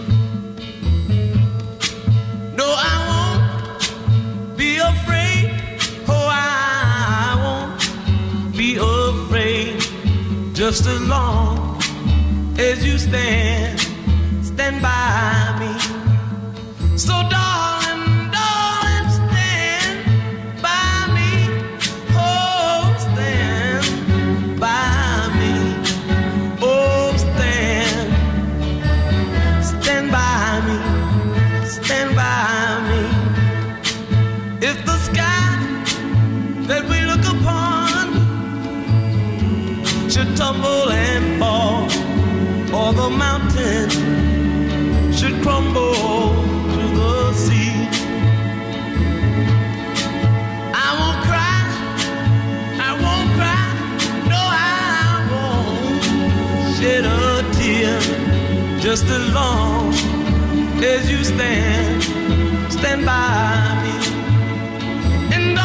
No, I won't be afraid. Oh, I won't be afraid. Just as long as you stand, stand by me. So darling, darling, stand by me. Oh, stand by me. Oh, stand, stand by me. Stand by me. If the sky that we look upon should tumble and fall, or the mountain should crumble to the sea, I won't cry, I won't cry, no, I won't shed a tear. Just as long as you stand, stand by me. And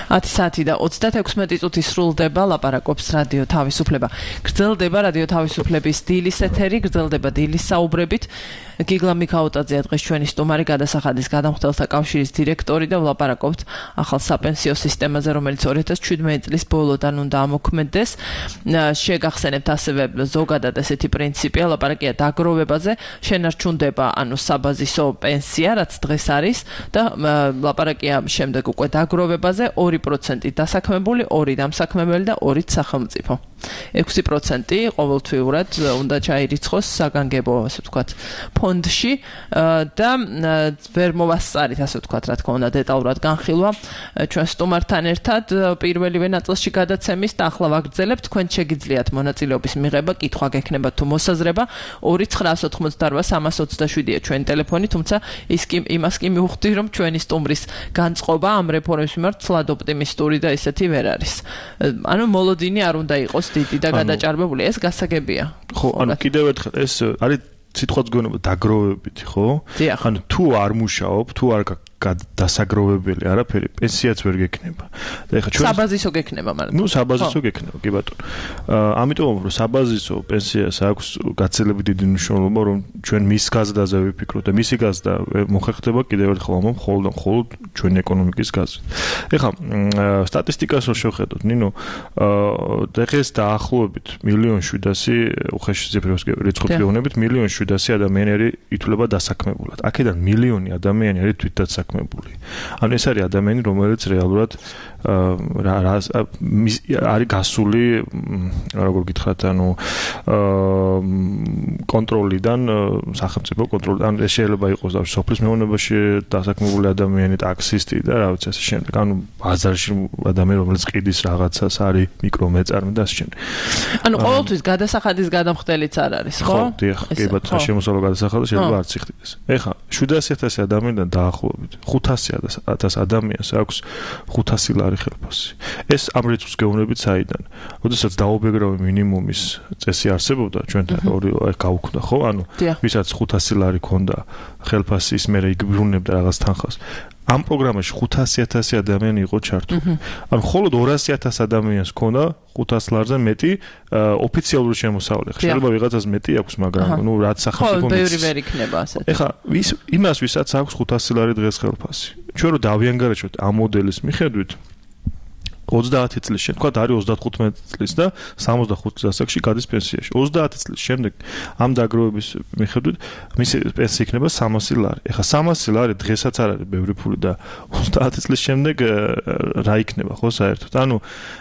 ათი საათი და ოცდათექვსმეტი წუთი სრულდება ლაპარაკობს რადიო თავისუფლება. გრძელდება რადიო თავისუფლების დილის ეთერი, გრძელდება დილის საუბრებით. გიგლა მიქაუტაძეა დღეს ჩვენი სტუმარი, გადასახადის გადამხდელთა კავშირის დირექტორი და ვლაპარაკობთ ახალ საპენსიო სისტემაზე, რომელიც ორი ათას შვიდმეტი წლის ბოლოდან უნდა ამოქმედდეს. შეგახსენებთ ასევე ზოგადად ესეთი პრინციპია, ლაპარაკია დაგროვებაზე, შენარჩუნდება ანუ საბაზისო პენსია, რაც დღეს არის და ლაპარაკია შემდეგ უკვე დაგროვებაზე, ორი პროცენტი დასაქმებული, ორი დამსაქმებელი და ორიც სახელმწიფო. ექვსი პროცენტი ყოველთვიურად უნდა ჩაირიცხოს საგანგებო, ასე ვთქვათ, ფონდში და ვერ მოვასწარით, ასე ვთქვათ, რა თქმა უნდა, დეტალურად განხილვა ჩვენ სტუმართან ერთად პირველივე ნაწილში გადაცემის და ახლა ვაგრძელებთ. თქვენ შეგიძლიათ მონაწილეობის მიღება, კითხვა გექნება თუ მოსაზრება. ორი ცხრაას ოთხმოცდარბა სამას ოცდაშვიდია ჩვენი ტელეფონი, თუმცა ის კი იმას კი მივხვდი, რომ ჩვენი სტუმრის განწყობა ამ რეფორმის მიმართ ცლად ოპტიმისტური და ისეთი ვერ არის. ანუ მოლოდინი არ უნდა იყოს დიდი და გადაჭარბებული, ეს გასაგებია. ხო, ანუ კიდევ ერთხელ ეს არის სიტყვაც გონება დაგროვებითი, ხო? ანუ თუ არ მუშაობ, თუ არ დასაგროვებელი არაფერი, პენსიაც ვერ გექნება. და ეხლა ჩვენ საბაზისო გექნება, მაგრამ ნუ საბაზისო გექნება, კი ბატონო. ამიტომ რომ საბაზისო პენსიას აქვს გაცილებით დიდი მნიშვნელობა, რომ ჩვენ მის გაზრდაზე ვიფიქროთ და მისი გაზრდა მოხერხდება კიდევ ერთხელ ამბობ მხოლოდ და მხოლოდ ჩვენი ეკონომიკის გაზრდით. ეხლა სტატისტიკას რო შევხედოთ, ნინო, დღეს დაახლოებით მილიონ შვიდასი უხეში ციფრებს რიცხვებს გეუბნებით, მილიონ შვიდასი ადამიანი ითვლება დასაქმებულად. აქედან მილიონი ადამიანი არის თვითდასაქმებული. ანუ ეს არის ადამიანი, რომელიც რეალურად არის გასული, როგორ გითხრათ, ანუ კონტროლიდან, სახელმწიფო კონტროლიდან. ეს შეიძლება იყოს სოფლის მეურნეობაში დასაქმებული ადამიანი, ტაქსისტი და რა ვიცი ასე შემდეგ. ანუ ბაზარში ადამიანი, რომელიც ყიდის რაღაცას, არის მიკრომეწარმე და ასე შემდეგ. ანუ ყოველთვის გადასახადის გადამხდელიც არ არის, ხო? ხო, დიახ, კი ბატონო, შემოსავლო გადასახადი შეიძლება არც იხდეს. ეხლა შვიდასი ათასი ადამიანიდან დაახლოებით ხუთასი ათას ადამიანს აქვს ხუთასი ლარი ხელფასი. ეს ამ რიცხვს გეუბნებით საიდან? როდესაც დაუბეგრავი მინიმუმის წესი არსებობდა, ჩვენთან ორი გავუქმდა, ხო? ანუ ვისაც ხუთასი ლარი ქონდა ხელფასი, ის მერე იგბრუნებდა რაღაც თანხას. ამ პროგრამაში ხუთასი ათასი ადამიანი იყო ჩართული. ანუ მხოლოდ ორასი ათას ადამიანს ქონდა ხუთას ლარზე მეტი ოფიციალური შემოსავალი. შეიძლება ვიღაცას მეტი აქვს, მაგრამ ნუ რაც სახელმწიფო ხო, ბევრი ვერ იქნება ასეთი. ეხლა ვის იმას ვისაც აქვს ხუთასი ლარი დღეს ხელფასი. ჩვენ რო დავიანგარიშოთ ამ მოდელის მიხედვით ოცდაათი წლის შემდეგ, თქვა არის ოცდათხუთმეტი წლის და სამოცდახუთი წელსაკში გადის პენსიაში. ოცდაათი წლის შემდეგ ამ დაგროვების მიხედვით მისი პენსია იქნება სამასი ლარი. ეხლა სამასი ლარი დღესაც არ არის ბევრი ფული და ოცდაათი წლის შემდეგ რა იქნება, ხო, საერთოდ? ანუ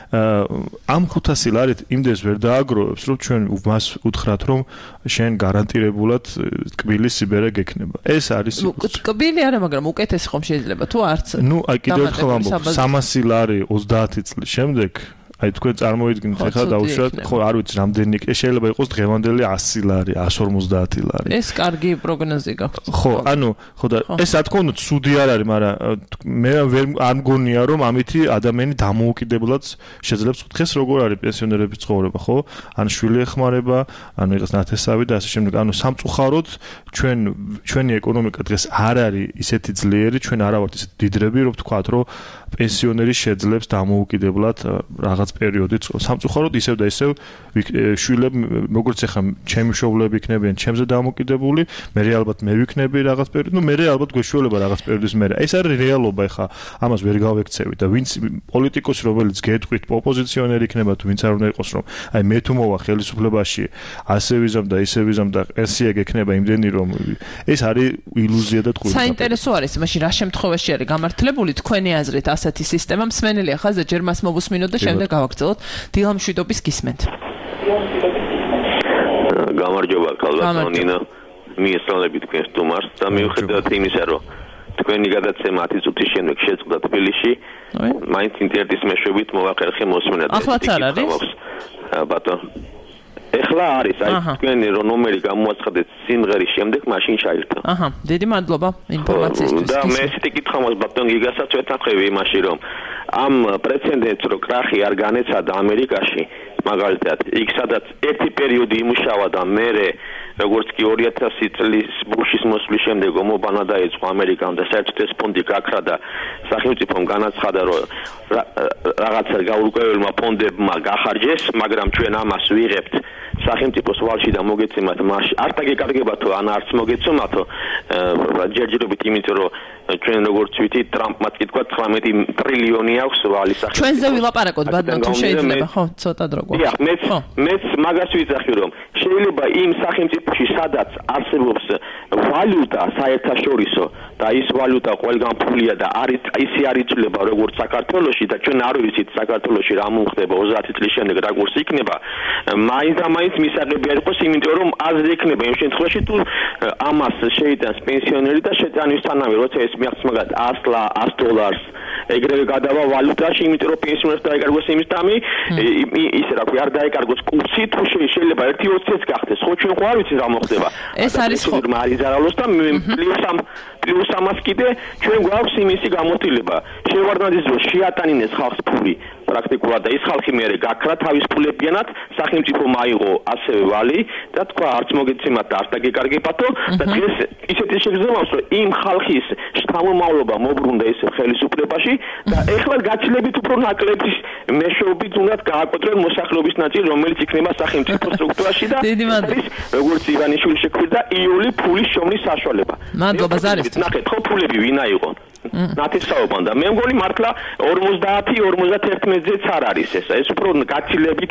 ამ ხუთასი ლარით იმდეს ვერ დააგროვებს, რომ ჩვენ მას უთხრათ, რომ შენ გარანტირებულად ტკბილი სიბერე გექნება. ეს არის ტკბილი არა, მაგრამ უკეთესი ხომ შეიძლება თუ არც. ნუ აი კიდევ ერთხელ ამბობ, სამასი ლარი ოცდაათი წლის შემდეგ აი თქვენ წარმოიდგინეთ ახლა დავუშვათ, ხო, არ ვიცი რამდენი, შეიძლება იყოს დღევანდელი ასი ლარი, ასი ორმოცდაათი ლარი. ეს კარგი პროგნოზი გაქვთ. ხო, ანუ ხო და ეს რა თქმა უნდა ცუდი არ არის, მაგრამ მე ვერ არ მგონია რომ ამითი ადამიანი დამოუკიდებლად შეძლებს დღეს როგორ არის პენსიონერების ცხოვრება, ხო? ან შვილი ეხმარება, ანუ იყოს ნათესავი და ასე შემდეგ. ანუ სამწუხაროდ ჩვენ ჩვენი ეკონომიკა დღეს არ არის ისეთი ძლიერი, ჩვენ არა ვართ ისეთი დიდრები, რომ ვთქვათ, რომ პენსიონერი შეძლებს დამოუკიდებლად რაღაც პერიოდი წყო. სამწუხაროდ ისევ და ისევ შვილები, როგორც ახლა ჩემი მშობლები იქნებიან ჩემზე დამოკიდებული, მე ალბათ მე ვიქნები რაღაც პერიოდი, ნუ მე ალბათ გვეშველება რაღაც პერიოდის მერე. ეს არის რეალობა, ახლა ამას ვერ გავექცევით და ვინც პოლიტიკოსი, რომელიც გეტყვით, ოპოზიციონერი იქნება თუ ვინც არ უნდა იყოს, რომ აი მე თუ მოვა ხელისუფლებაში, ასე ვიზამ და ისე ვიზამ და პენსია გექნება იმდენი, რომ ეს არის ილუზია და ტყუილება. საინტერესო არის, მაშინ რა შემთხვევაში არის გამართლებული თქვენი აზრით ასეთი სისტემა? მსმენელია ხაზზე, ჯერ მას მოვუსმინოთ და შემდეგ გავაგრძელოთ. დილამშვიდობის გისმენთ. გამარჯობა, კალბატონინა. მიესალმებით თქვენ სტუმარს და მიუხედავად იმისა, რომ თქვენი გადაცემა ათი წუთის შემდეგ შეწყდა თბილისში, მაინც ინტერნეტის მეშვეობით მოვახერხე მოსმენა. ახლაც არ არის? ბატონო. ეხლა არის, აი თქვენი რომ ნომერი გამოაცხადეთ სიმღერის შემდეგ მაშინ ჩაირთა. აჰა, დიდი მადლობა ინფორმაციისთვის. და მე ისეთი კითხვა მაქვს ბატონ გიგასაც ვეთანხმები იმაში, რომ ამ პრეცედენტს რო კრახი არ განეცადა ამერიკაში, მაგალითად, იქ სადაც ერთი პერიოდი იმუშავა და მერე როგორც კი ორი ათასი წლის ბუშის მოსვლის შემდეგ ომობანა დაიწყო ამერიკამ და საერთოდ ეს ფონდი გაქრა და სახელმწიფომ განაცხადა რომ რაღაცა გაურკვეველმა ფონდებმა გახარჯეს, მაგრამ ჩვენ ამას ვიღებთ სახელმწიფოს ვალში და მოგეცემათ მას არ დაგეკარგებათო ან არც მოგეცემათო ჯერჯერობით იმიტომ რომ ჩვენ როგორც ვიცით ტრამპმა თქვა ცხრამეტი ტრილიონი აქვს ვალი სახელმწიფოს ჩვენზე ვილაპარაკოთ ბატონო თუ შეიძლება ხო ცოტა დრო გვაქვს დიახ მეც მეც მაგას ვიძახი რომ შეიძლება იმ სახელმწიფოში სადაც არსებობს ვალუტა საერთაშორისო და ის ვალუტა ყველგან ფულია და არის ისი არ იცვლება როგორც საქართველოში და ჩვენ არ ვიცით საქართველოში რა მომხდება ოცდაათი წლის შემდეგ რა კურსი იქნება მაინც და მაინც მისაღები არ იყოს იმიტომ რომ აზრი იქნება იმ შემთხვევაში თუ ამას შეიტანს პენსიონერი და შეტანისთანავე როცა ეს მიაღწევს მაგათ ას დოლარს ეგრევე გადავა ვალუტაში იმიტომ რომ პენსიონერს დაეკარგოს იმის დამი ის რა ქვია არ დაეკარგოს კურსი თუ შეიძლება ერთი ოციც გახდეს ხო ჩვენ ხო არ ვიცით რა მოხდება ეს არის ხო არის ზარალოს და პლუს ამ პლუს ამას კიდე ჩვენ გვაქვს იმისი გამოცდილება შევარდნაძის დროს შეატანინეს ხალხს ფული პრაქტიკულად და ის ხალხი მეરે გაქრა თავის ფულებიანად სახელმწიფო მაიღო ასევე ვალი და თქვა არც მოგეცემათ და არც დაგეკარგებათო და დღეს ისეთი შეგრძნობს რომ იმ ხალხის შთამომავლობა მოbrunდა ეს ხელისუფლებაში და ეხლა გაცილებით უფრო ნაკლები მეშვეობით უნდა გააკოტრონ მოსახლეობის ნაწილი რომელიც იქნება სახელმწიფო სტრუქტურაში და ის როგორც ივანიშვილი შეგვიძლია იული ფულის შოვნის საშუალება მადლობა ზარეს ნახეთ ხო ფულები ვინ აიღო ნათესაობან და მე მგონი მართლა ორმოცდაათი ორმოცდაათი-ზე არ არის ეს ეს უფრო გაცილებით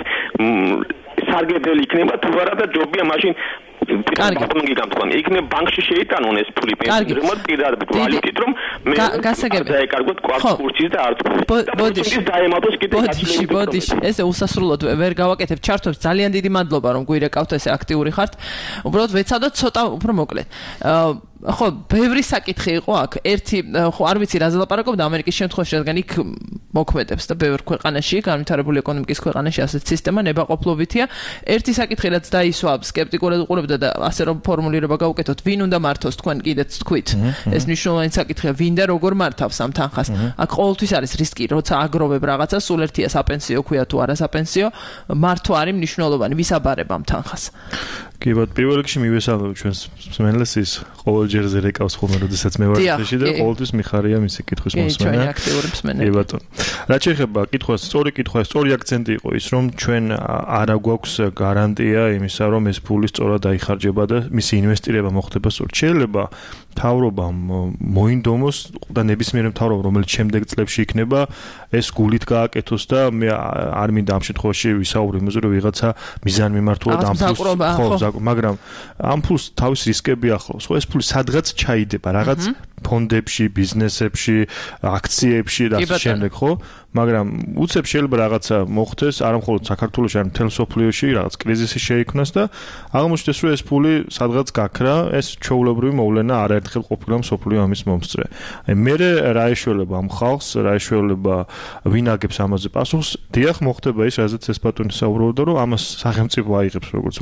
სარგებელი იქნება თუ არა და ჯობია მაშინ კარგი გამთქვან იქნება ბანკში შეიტანონ ეს ფული პენსიონერმა პირადად ვალუტით რომ მე დაეკარგოთ კურსის და არც ბოდიში დაემატოს კიდე გაცილებით ბოდიში ესე უსასრულოდ ვერ გავაკეთებ ჩართობს ძალიან დიდი მადლობა რომ გვირეკავთ ესე აქტიური ხართ უბრალოდ ვეცადოთ ცოტა უფრო მოკლედ ხო, ბევრი საკითხი იყო აქ. ერთი, ხო, არ ვიცი რა ზელაპარაკობ და ამერიკის შემთხვევაში რადგან იქ მოქმედებს და ბევრ ქვეყანაში, განვითარებული ეკონომიკის ქვეყანაში ასეთ სისტემა ნებაყოფლობითია. ერთი საკითხი რაც დაისვა სკეპტიკურად უყურებდა და ასე რომ ფორმულირება გავუკეთოთ, ვინ უნდა მართოს თქვენ კიდეც თქვით. ეს მნიშვნელოვანი საკითხია, ვინ და როგორ მართავს ამ თანხას. აქ ყოველთვის არის რისკი, როცა აგროვებ რაღაცა, სულ ერთია საპენსიო ქვია თუ არა საპენსიო, მართვა არის მნიშვნელოვანი, ვის აბარება ამ თანხას. კი, ბატონო, პირველ რიგში მივესალმებ ჩვენს მსმენელს ის ყოველჯერ ზერეკავს ხოლმე, როდესაც მე ვარ წეში და ყოველთვის მიხარია მისი კითხვის მოსმენა. ჩვენი აქტიური მსმენელი. კი, ბატონო. რაც შეეხება კითხვას, სწორი კითხვა, სწორი აქცენტი იყო ის, რომ ჩვენ არა გვაქვს გარანტია იმისა, რომ ეს ფული სწორად დაიხარჯება და მისი ინვესტირება მოხდება სწორად. შეიძლება მთავრობამ მოინდომოს და ნებისმიერ მთავრობამ, რომელიც შემდეგ წლებში იქნება, ეს გულით გააკეთოს და მე არ მინდა ამ შემთხვევაში ვისაუბრო იმაზე, რომ ვიღაცა მიზანმიმართულად ამ ფულს ხო, მაგრამ ამ ფულს თავის რისკები ახლავს. ხო, ეს ფული სადღაც ჩაიდება, რაღაც ფონდებში, ბიზნესებში, აქციებში და ასე შემდეგ, ხო? მაგრამ უცებ შეიძლება რაღაცა მოხდეს, არა მხოლოდ საქართველოში, არამედ მთელ სოფლიოში რაღაც კრიზისი შეიქმნას და აღმოჩნდეს, რომ ეს ფული სადღაც გაქრა, ეს ჩვეულებრივი მოვლენა არაერთხელ ყოფილა სოფლიო ამის მომსწრე. აი მე რა ეშველება ამ ხალხს, რა ეშველება ვინ აგებს ამაზე პასუხს? დიახ, მოხდება ის, რაზეც ეს ბატონი საუბრობდა, რომ ამას სახელმწიფო აიღებს როგორც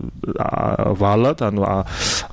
ვალად, ანუ აა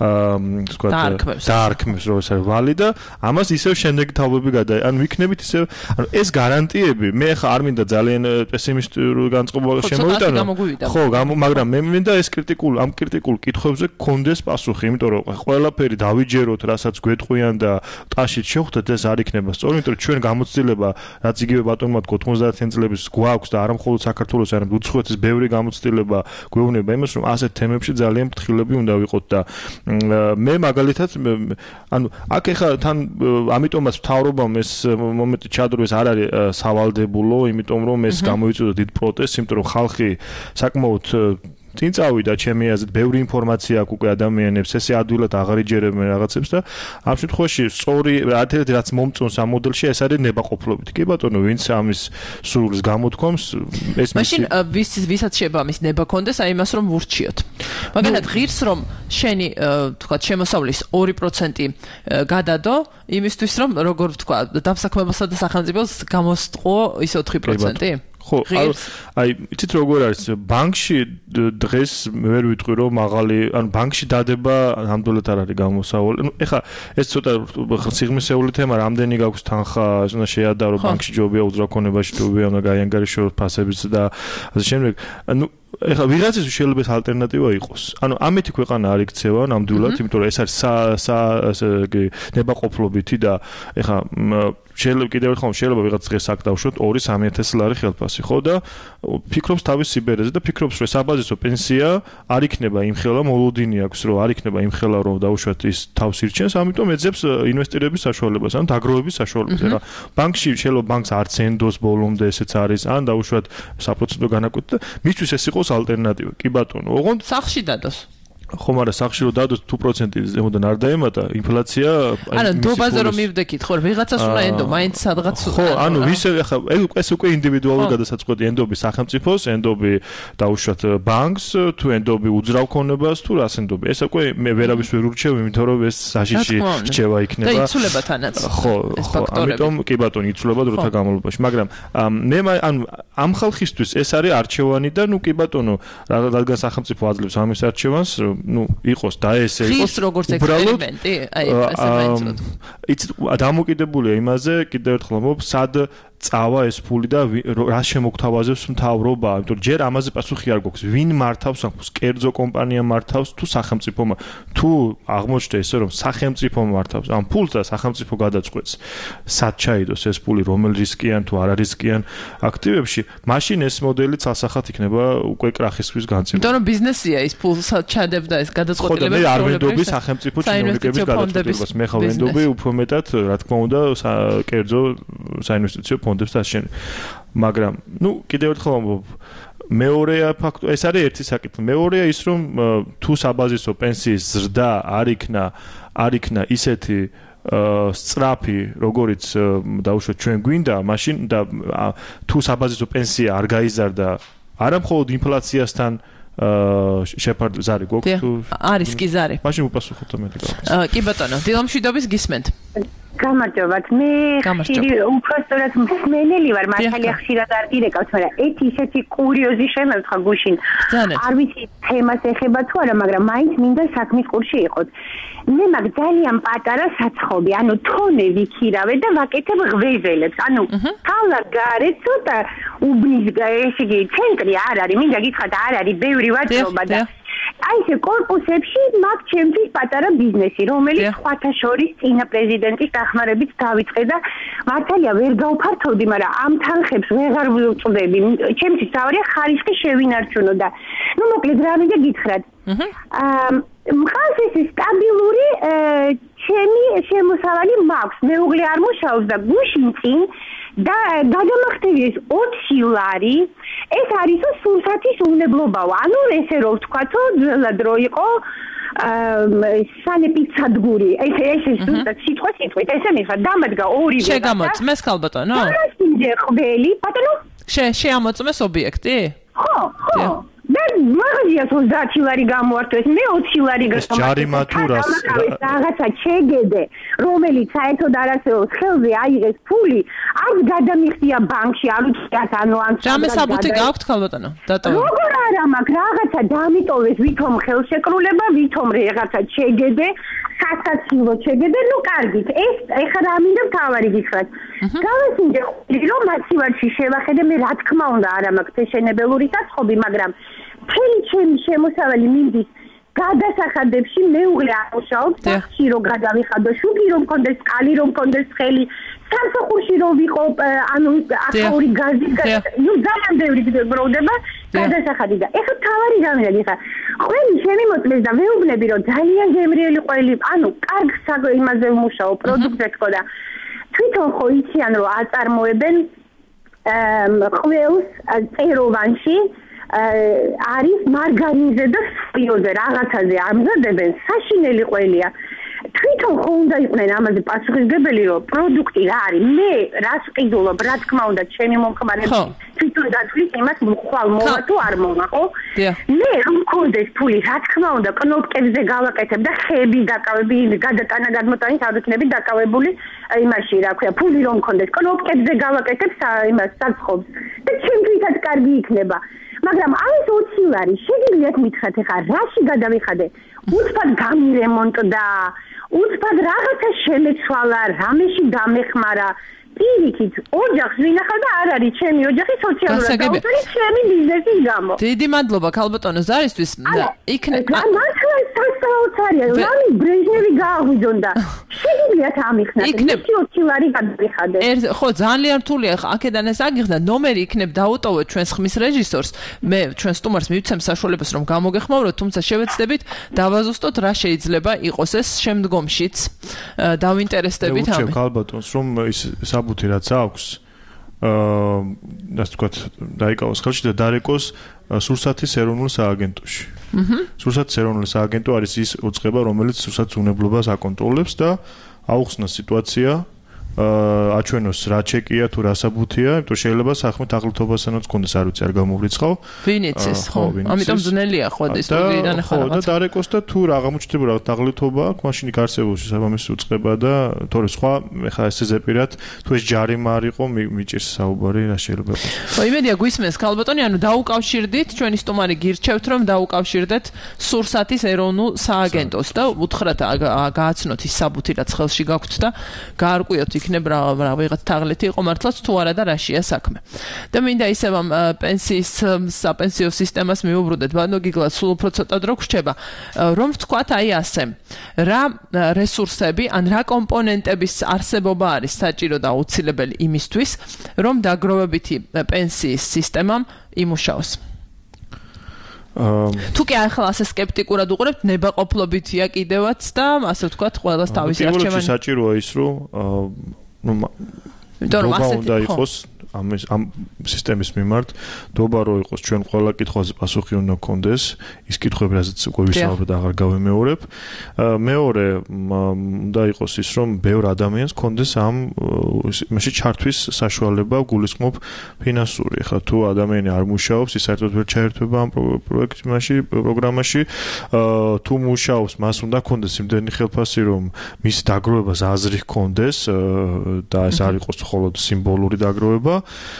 დაარქმევს რომ ეს არის ვალი და ამას ისევ შემდეგი თავები გადაი. ანუ ვიქნებით ისევ, ანუ ეს გარანტია მე ხა არ მინდა ძალიან პესიმისტური განწყობა შემოვიტანო. ხო, მაგრამ მე მინდა ეს კრიტიკულ ამ კრიტიკულ კითხვებზე გქონდეს პასუხი, იმიტომ რომ ყველაფერი დავიჯეროთ, რასაც გვეტყვიან და ტაშით შევხვდეთ, ეს არ იქნება სწორი, იმიტომ რომ ჩვენ გამოცდილება, რაც იგივე ბატონმა თქვა ოცდაათი წლების გვაქვს და არა მხოლოდ საქართველოს, არამედ უცხოეთის ბევრი გამოცდილება გვეუბნება იმას, რომ ასეთ თემებში ძალიან ფრთხილები უნდა ვიყოთ და მე მაგალითად ანუ აქ ეხა თან ამიტომაც მთავრობამ ეს მომენტი ჩადროს არ არის სავალდებულო, იმიტომ რომ ეს გამოიწვია დიდ პროტესტს, იმიტომ რომ ხალხი საკმაოდ წინ წავიდა ჩემი აზრით, ბევრი ინფორმაცია აქვს უკვე ადამიანებს, ესე ადვილად აღარ იჯერებენ რაღაცებს და ამ შემთხვევაში სწორი ერთ-ერთი რაც მომწონს ამ მოდელში, ეს არის ნებაყოფლობით. კი ბატონო, ვინც ამის სურვილს გამოთქვამს, ეს მაშინ ვის ვისაც შეიძლება ამის ნება კონდეს, აი იმას რომ ვურჩიოთ. მაგალითად, ღირს რომ შენი თქვა შემოსავლის ორი პროცენტი გადადო, იმისთვის რომ როგორ ვთქვა, დამსაქმებელსა და სახელმწიფოს გამოსტყო ის ოთხი პროცენტი? ხო, აი, იცით როგორ არის, ბანკში დღეს ვერ ვიტყვი რომ მაღალი, ანუ ბანკში დადება ნამდვილად არ არის გამოსავალი. ნუ ეხა ეს ცოტა სიღრმისეული თემა, რამდენი გაქვს თანხა, ეს უნდა შეადარო, ბანკში ჯობია უძრაო ქონებაში ჯობია, უნდა გაიანგარიშოს ფასებიც და ასე შემდეგ. ნუ ეხლა ვიღაცის შეიძლება ეს ალტერნატივა იყოს. ანუ ამეთი ქვეყანა არ იქცევა ნამდვილად, იმიტომ რომ ეს არის სა ნებაყოფლობითი და ეხლა შეიძლება კიდევ ერთხელ შეიძლება ვიღაც დღეს აქ დავშვათ ორი სამი ათასი ლარი ხელფასი, ხო და ფიქრობს თავის სიბერეზე და ფიქრობს რომ საბაზისო პენსია არ იქნება იმ ხელა მოლოდინი აქვს რომ არ იქნება იმ ხელა რომ დავუშვათ ის თავს ირჩენს, ამიტომ ეძებს ინვესტირების საშუალებას, ან დაგროვების საშუალებას. ეხლა ბანკში შეიძლება ბანკს არც ენდოს ბოლომდე ესეც არის, ან დავუშვათ საპროცენტო განაკვეთი და მისთვის ეს იყოს ალტერნატივა. კი ბატონო, ოღონდ სახში დადოს. ხო, მაგრამ სახში რომ დადოს თუ პროცენტი ზემოდან არ დაემატა, ინფლაცია ანუ დობაზე რომ მივდექით, ხო, ვიღაცას უნდა ენდო, მაინც სადღაც ხო, ანუ ვის ახლა ეს უკვე ინდივიდუალური გადასაწყვეტი ენდობი სახელმწიფოს, ენდობი დაუშვათ ბანკს, თუ ენდობი უძრავ ქონებას, თუ რას ენდობი. ეს უკვე მე ვერავის ვერ ურჩევ, იმიტომ რომ ეს საშიში რჩევა იქნება. და იცვლება თანაც. ხო, ხო, ამიტომ კი ბატონო იცვლება დროთა განმავლობაში, მაგრამ მე ანუ ამ ხალხისთვის ეს არის არჩევანი და ნუ კი ბატონო, რადგან სახელმწიფო აძლევს ამის არჩევანს ну, იყოს და ესე იყოს. ის როგორც ექსპერიმენტი, აი, ასე მაინც. იცით, დამოკიდებულია იმაზე, კიდევ ერთხელ მომობ, სად წავა ეს ფული და რა შემოგთავაზებს მთავრობა, იმიტომ რომ ჯერ ამაზე პასუხი არ გვაქვს. ვინ მართავს ამ ფულს? კერძო კომპანია მართავს თუ სახელმწიფო? თუ აღმოჩნდა ესე რომ სახელმწიფო მართავს ამ ფულს და სახელმწიფო გადაწყვეტს, სად ჩაიდოს ეს ფული, რომელ რისკიან თუ არა რისკიან აქტივებში, მაშინ ეს მოდელი ცალსახად იქნება უკვე კრახისთვის განცემული. იმიტომ რომ ბიზნესია ის ფულს ჩადებდა ეს გადაწყვეტილება. ხო, მე არ ვენდობი სახელმწიფო ჩინოვნიკების გადაწყვეტილებას. მე ხა ვენდობი უფრო მეტად, რა თქმა უნდა, კერძო საინვესტიციო ფონდებს აშენ. მაგრამ, ну, კიდევ ერთხელ ვამბობ, მეორეა ფაქტორი, ეს არის ერთი საკითხი. მეორეა ის, რომ თუ საბაზისო პენსიის ზრდა არ იქნა, არ იქნა ისეთი სწრაფი, როგორიც დაუშვათ ჩვენ გვინდა, მაშინ და თუ საბაზისო პენსია არ გაიზარდა, არა მხოლოდ ინფლაციასთან აა შეფარდ ზარი გვაქვს თუ არის კი ზარი. მაშინ უპასუხოთ მე რა. კი ბატონო, დილამშვიდობის გისმენთ. გამარჯობათ. მე ხშირი უпростоრად მსმენელი ვარ, მართალია ხშირად არ გირეკავთ, მაგრამ ეს ისეთი კურიოზი შემევთხა გუშინ. არ ვიცი თემას ეხება თუ არა, მაგრამ მაინც მინდა საქმის კურსში იყოთ. მე მაგ ძალიან პატარა საცხობი, ანუ თონე ვიქირავე და ვაკეთებ ღვეზელებს. ანუ თავად გარეთ ცოტა უბნის ესე იგი ცენტრი არ არის, მინდა გითხრათ არ არის ბევრი ვაჭრობა და აი ეს კორპუსებში მაგ ჩემთვის პატარა ბიზნესი, რომელიც სხვათა შორის წინა პრეზიდენტის დახმარებით დავიწყე და მართალია ვერ გავფართოვდი, მაგრამ ამ თანხებს ვეღარ ვუწვდები. ჩემთვის თავია ხარისხი შევინარჩუნო და ну მოკლედ რა მინდა გითხრათ. აა მყავს ეს სტაბილური ჩემი შემოსავალი მაქვს. მეუღლე არ მუშაობს და გუშინ წინ და გადამახტევი ეს ოცი ლარი ეს არის სულსათის უნებლობაა. ანუ ესე რომ ვთქვათო, ძველად რო იყო სანეპიცადგური. ეს ეს სულსათ სიტყვა სიტყვით ესე მიხა დამადგა ორი ვერა. შეგამოწმეს ხალბატონო? არასინჯე ყველი, ბატონო? შე შეამოწმეს ობიექტი? ხო, ხო. და მაგიას ოცდაათი ლარი გამოართვეს, მე ოცი ლარი გამოვართ. ჯარიმა თუ რას რაღაცა შეგედე, რომელიც საერთოდ არ არსებობს, ხელზე აიღეს ფული, არც გადამიხდია ბანკში, არ უწევს ანუ ან რამე საბუთი გაქვთ ხალბატონო? დატოვე. როგორ არა მაქვს, რაღაცა დამიტოვეს, ვითომ ხელშეკრულება, ვითომ რაღაცა შეგედე, სასაცილო შეგედე, ну კარგით. ეს ეხლა რა მინდა თავარი გითხრათ. გავასინჯე რომ მასივარში შევახედე, მე რა თქმა უნდა არა მაქვს შეშენებელური საწყობი, მაგრამ მთელი ჩემი შემოსავალი მინდის გადასახადებში მეუღლე ამუშაობს, სახში რომ გადავიხადო, შუგი რომ მქონდეს, წყალი რომ მქონდეს ხელი, სამსახურში რომ ვიყო, ანუ ახაური გაზი, ნუ ძალიან ბევრი გროვდება გადასახადი და ეხლა თავარი გამიდი ხა. ყველი შემიმოწმეს და ვეუბნები რომ ძალიან გემრიელი ყველი, ანუ კარგ იმაზე ვმუშაო, პროდუქტზე თქო და თვითონ ხო იციან რომ აწარმოებენ ყველს წეროვანში არის მარგარინზე და სპიოზე რაღაცაზე ამზადებენ, საშინელი ყველია. თვითონ ხო უნდა იყვნენ ამაზე პასუხისმგებელი, რომ პროდუქტი რა არის. მე რას ყიდულობ, რა თქმა უნდა, ჩემი მომხმარებლები თვითონ დათვლით იმას ხვალ მოვა თუ არ მოვა, ხო? მე რომ მქონდეს ფული, რა თქმა უნდა, კნოპკებზე გავაკეთებ და ხეების დაკავები, გადატანა გადმოტანის არ ვიქნები დაკავებული იმაში, რა ქვია, ფული რომ მქონდეს, კნოპკებზე გავაკეთებ იმას საცხობს და ჩემთვისაც კარგი იქნება. მაგრამ აი ეს ოცი ლარი შეგიძლიათ მითხრათ ახლა რაში გადავიხადე? უცბად გამირემონტდა, უცბად რაღაცა შემეცვალა, რამეში დამეხმარა. პირიქით ოჯახს ვინახავ და არ არის ჩემი ოჯახი სოციალურად დაუწერი ჩემი ბიზნესის გამო. დიდი მადლობა ქალბატონო ზარისთვის. იქნება მართლა სასწაულს არის. რამე ბრეჟნევი გააღვიძონდა. შეგიძლიათ ამიხსნათ. იქნება ოცი ლარი გადაიხადეთ. ხო, ძალიან რთულია. აქედან ეს აგიხსნა ნომერი იქნებ დაუტოვოთ ჩვენს ხმის რეჟისორს. მე ჩვენ სტუმარს მივცემ საშუალებას რომ გამოგეხმაუროთ, თუმცა შევეცდებით დავაზუსტოთ რა შეიძლება იყოს ეს შემდგომშიც. დავინტერესდებით ამით. ვუჩვენ ქალბატონს რომ ის საბუთი რაც აქვს აა ასე ვთქვათ დაიკავოს ხელში და დარეკოს სურსათის ეროვნულ სააგენტოში. აჰა. სურსათის ეროვნული სააგენტო არის ის უწყება, რომელიც სურსათის უნებლობას აკონტროლებს და აუხსნას სიტუაცია აა აჩვენოს რა ჩეკია თუ რა საბუთია, იმიტომ რომ შეიძლება სახმე თაღლითობასანაც კონდეს არ ვიცი არ გამოვრიცხავ. ვინიცის ხო, ამიტომ ძნელია ხო და სტუდიიდან ახლა რა. ხო და დარეკოს და თუ რა გამოჩნდება რა თაღლითობა აქვს, მაშინ იქ არსებობს შესაბამისი უწყება და თორე სხვა ეხლა ესე ზეპირად თუ ეს ჯარიმა არ იყო მიჭირს საუბარი რა შეიძლება იყოს. ხო, იმედია გვისმენს ქალბატონი, ანუ დაუკავშირდით ჩვენი სტუმარი გირჩევთ რომ დაუკავშირდეთ სურსათის ეროვნულ სააგენტოს და უთხრათ გააცნოთ ის საბუთი რაც ხელში გაქვთ და გაარკვიოთ იქნებ რა ვიღაც თაღლითი იყო მართლაც თუ არა და რაშია საქმე. და მინდა ისევ ამ პენსიის საპენსიო სისტემას მიუბრუნდეთ, ბანო გიგლა სულ უფრო ცოტა დრო გრჩება. რომ ვთქვათ აი ასე, რა რესურსები ან რა კომპონენტების არსებობა არის საჭირო და აუცილებელი იმისთვის, რომ დაგროვებითი პენსიის სისტემამ იმუშაოს. თუ კი ახლა ასე სკეპტიკურად უყურებთ, ნებაყოფლობითია კიდევაც და ასე ვთქვათ, ყველას თავისი არჩევანი. პირველში საჭიროა ის, რომ ნუ უნდა იყოს ამ ამ სისტემის მიმართ, დობა რო იყოს ჩვენ ყველა კითხვაზე პასუხი უნდა გქონდეს, ის კითხვები რასაც უკვე ვისაუბრეთ აღარ გავემეორებ. მეორე უნდა იყოს ის, რომ ბევრ ადამიანს გქონდეს ამ მასში ჩართვის საშუალება, გულისხმობ ფინანსური. ახლა თუ ადამიანი არ მუშაობს, ის საერთოდ ვერ ჩაერთვება ამ პროექტში, პროგრამაში. თუ მუშაობს, მას უნდა გქონდეს იმდენი ხელფასი, რომ მის დაგროვებას აზრი ჰქონდეს და ეს არ იყოს მხოლოდ სიმბოლური დაგროვება.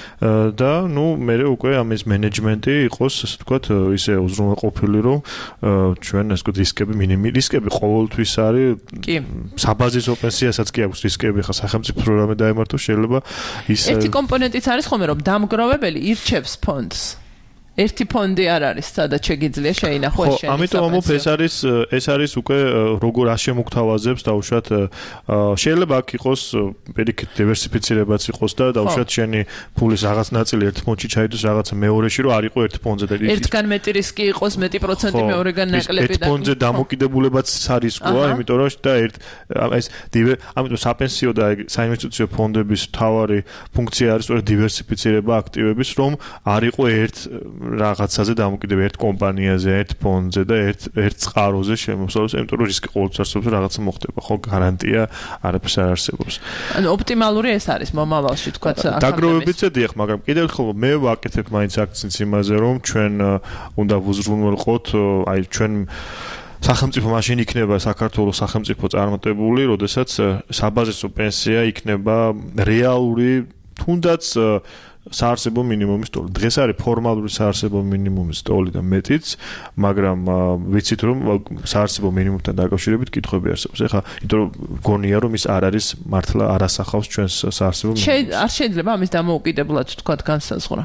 და ნუ მე უკვე ამის მენეჯმენტი იყოს ასე ვთქვათ ისე უზრუნველყოფილი რომ ჩვენ ასე ვთქვათ რისკები მინიმუმი რისკები ყოველთვის არის კი საბაზისო პენსიასაც კი აქვს რისკები ხა სახელმწიფო პროგრამა დაემართოს შეიძლება ის ერთი კომპონენტიც არის ხოლმე რომ დამგროვებელი ირჩევს ფონდს ერთი ფონდი არ არის, სადაც შეგიძლია შეინახო ეს შენი. ხო, ამიტომ ამოფ ეს არის ეს არის უკვე როგორ აშემოგვთავაზებს დაუშვათ შეიძლება აქ იყოს პირიქით დივერსიფიცირებაც იყოს და დაუშვათ შენი ფულის რაღაც ნაწილი ერთ ფონდში ჩაიდოს რაღაცა მეორეში რომ არ იყო ერთ ფონდზე და ერთგან მეტი რისკი იყოს მეტი პროცენტი მეორეგან ნაკლები და ერთ ფონდზე დამოკიდებულებაც სარისკოა, იმიტომ რომ და ერთ ეს ამიტომ საპენსიო და საინვესტიციო ფონდების მთავარი ფუნქცია არის სწორედ დივერსიფიცირება აქტივების, რომ არ იყო ერთ რაღაცაზე დამოკიდებული ერთ კომპანიაზე, ერთ ფონდზე და ერთ ერთ წყაროზე შემოსავლას, იმიტომ რომ რისკი ყოველთვის არსებობს რაღაცა მოხდება, ხო, გარანტია არაფერს არ არსებობს. ანუ ოპტიმალური ეს არის მომავალში, თქვათ, ახლა დაგროვებიც დიახ, მაგრამ კიდევ ერთხელ მე ვაკეთებ მაინც აქცენტს იმაზე, რომ ჩვენ უნდა ვუზრუნველყოთ, აი ჩვენ სახელმწიფო მაშინ იქნება საქართველოს სახელმწიფო წარმატებული, როდესაც საბაზისო პენსია იქნება რეალური, თუნდაც საარსებო მინიმუმის ტოლი. დღეს არის ფორმალური საარსებო მინიმუმის ტოლი და მეტიც, მაგრამ ვიცით რომ საარსებო მინიმუმთან დაკავშირებით კითხვები არსებობს. ეხლა იმიტომ რომ გონია რომ ის არ არის მართლა არ ასახავს ჩვენს საარსებო მინიმუმს. არ შეიძლება ამის დამოუკიდებლად თქვათ განსაზღვრა.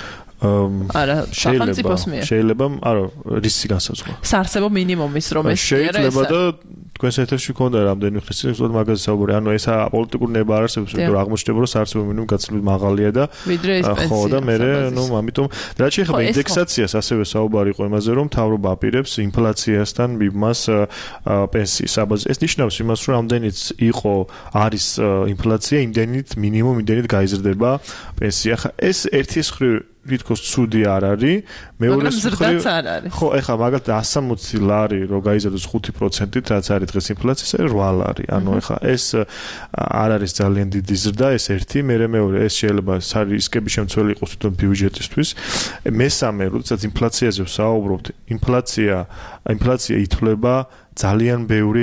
არა, სახელმწიფოს მიერ. შეიძლება, არა, რისი განსაზღვრა. საარსებო მინიმუმის რომ ეს შეიძლება და თქვენს ეთერში ქონდა რამდენი ხნის წინ უბრალოდ მაგაზე საუბარი. ანუ ეს პოლიტიკური ნება არ არსებობს, იმიტომ რომ აღმოჩნდება რომ საარსებო მინიმუმი გაცილებით მაღალია და ხო და მე ნუ ამიტომ და რაც შეეხება ინდექსაციას ასევე საუბარი იყო იმაზე რომ მთავრობა აპირებს ინფლაციასთან მიმას პენსიის საბაზის. ეს ნიშნავს იმას რომ რამდენიც იყო არის ინფლაცია, იმდენით მინიმუმ იმდენით გაიზრდება პენსია. ხა ეს ერთის მხრივ თითქოს ცუდი არ არის, მეორეს მხრივ ხო, ეხლა მაგალითად ასამოცი ლარი რო გაიზარდოს ხუთი პროცენტით, რაც არის დღეს ინფლაციის, არის რვა ლარი. ანუ ეხლა ეს არ არის ძალიან დიდი ზრდა, ეს ერთი, მერე მეორე, ეს შეიძლება რისკები შემცველი იყოს თვითონ ბიუჯეტისთვის. მესამე, როდესაც ინფლაციაზე ვსაუბრობთ, ინფლაცია, ინფლაცია ითვლება ძალიან ბევრი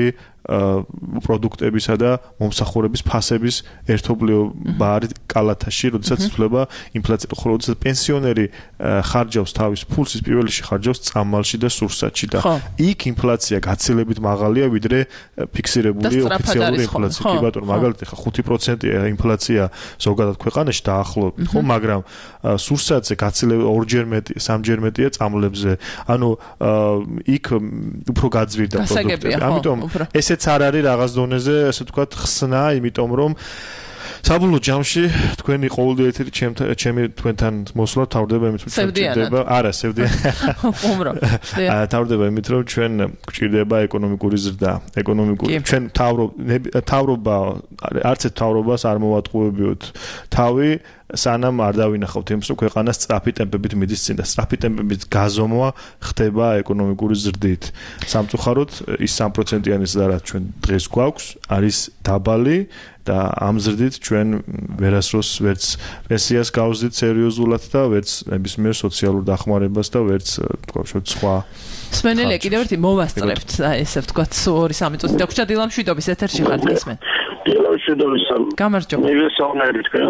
პროდუქტებისა და მომსახურების ფასების ერთობლიობა არის კალათაში, როდესაც იცვლება ინფლაცია, ხოლო როდესაც პენსიონერი ხარჯავს თავის ფულს, ის პირველ რიგში ხარჯავს წამალში და სურსათში და იქ ინფლაცია გაცილებით მაღალია, ვიდრე ფიქსირებული ოფიციალური ინფლაცია. კი ბატონო, მაგალითად ხა ხუთი პროცენტია ინფლაცია ზოგადად ქვეყანაში დაახლოებით, ხო, მაგრამ სურსათზე გაცილებით ორჯერ მეტი, სამჯერ მეტია წამლებზე. ანუ იქ უფრო გაძვირდა პროდუქტები. ამიტომ ესეც არ არის რაღაც დონეზე, ასე ვთქვათ, ხსნა, იმიტომ რომ საბოლოო ჯამში თქვენი ყოველდღიური ჩემი თქვენთან მოსვლა თავდება იმით რომ გვჭირდება არა სევდიან უმრო თავდება იმით რომ ჩვენ გვჭირდება ეკონომიკური ზრდა ეკონომიკური ჩვენ თავრობა არც ერთ თავრობას არ მოვატყუებიოთ თავი სანამ არ დავინახავთ იმას რომ ქვეყანა სწრაფი ტემპებით მიდის წინ და სწრაფი ტემპებით გაზომვა ხდება ეკონომიკური ზრდით სამწუხაროდ ის სამი პროცენტიანი ზრდა რაც ჩვენ დღეს გვაქვს არის დაბალი და ამ ზრდით ჩვენ ვერასდროს ვერც პენსიას გავზდით სერიოზულად და ვერც ნებისმიერ სოციალურ დახმარებას და ვერც თქვა სხვა სმენელია კიდევ ერთი მოვასწრებთ ესე ვთქვათ ორი სამი წუთი დაგვრჩა დილამ შვიდობის ეთერში ხართ გისმენ დილამ შვიდობის გამარჯობა მე ვესაუნები თქვენ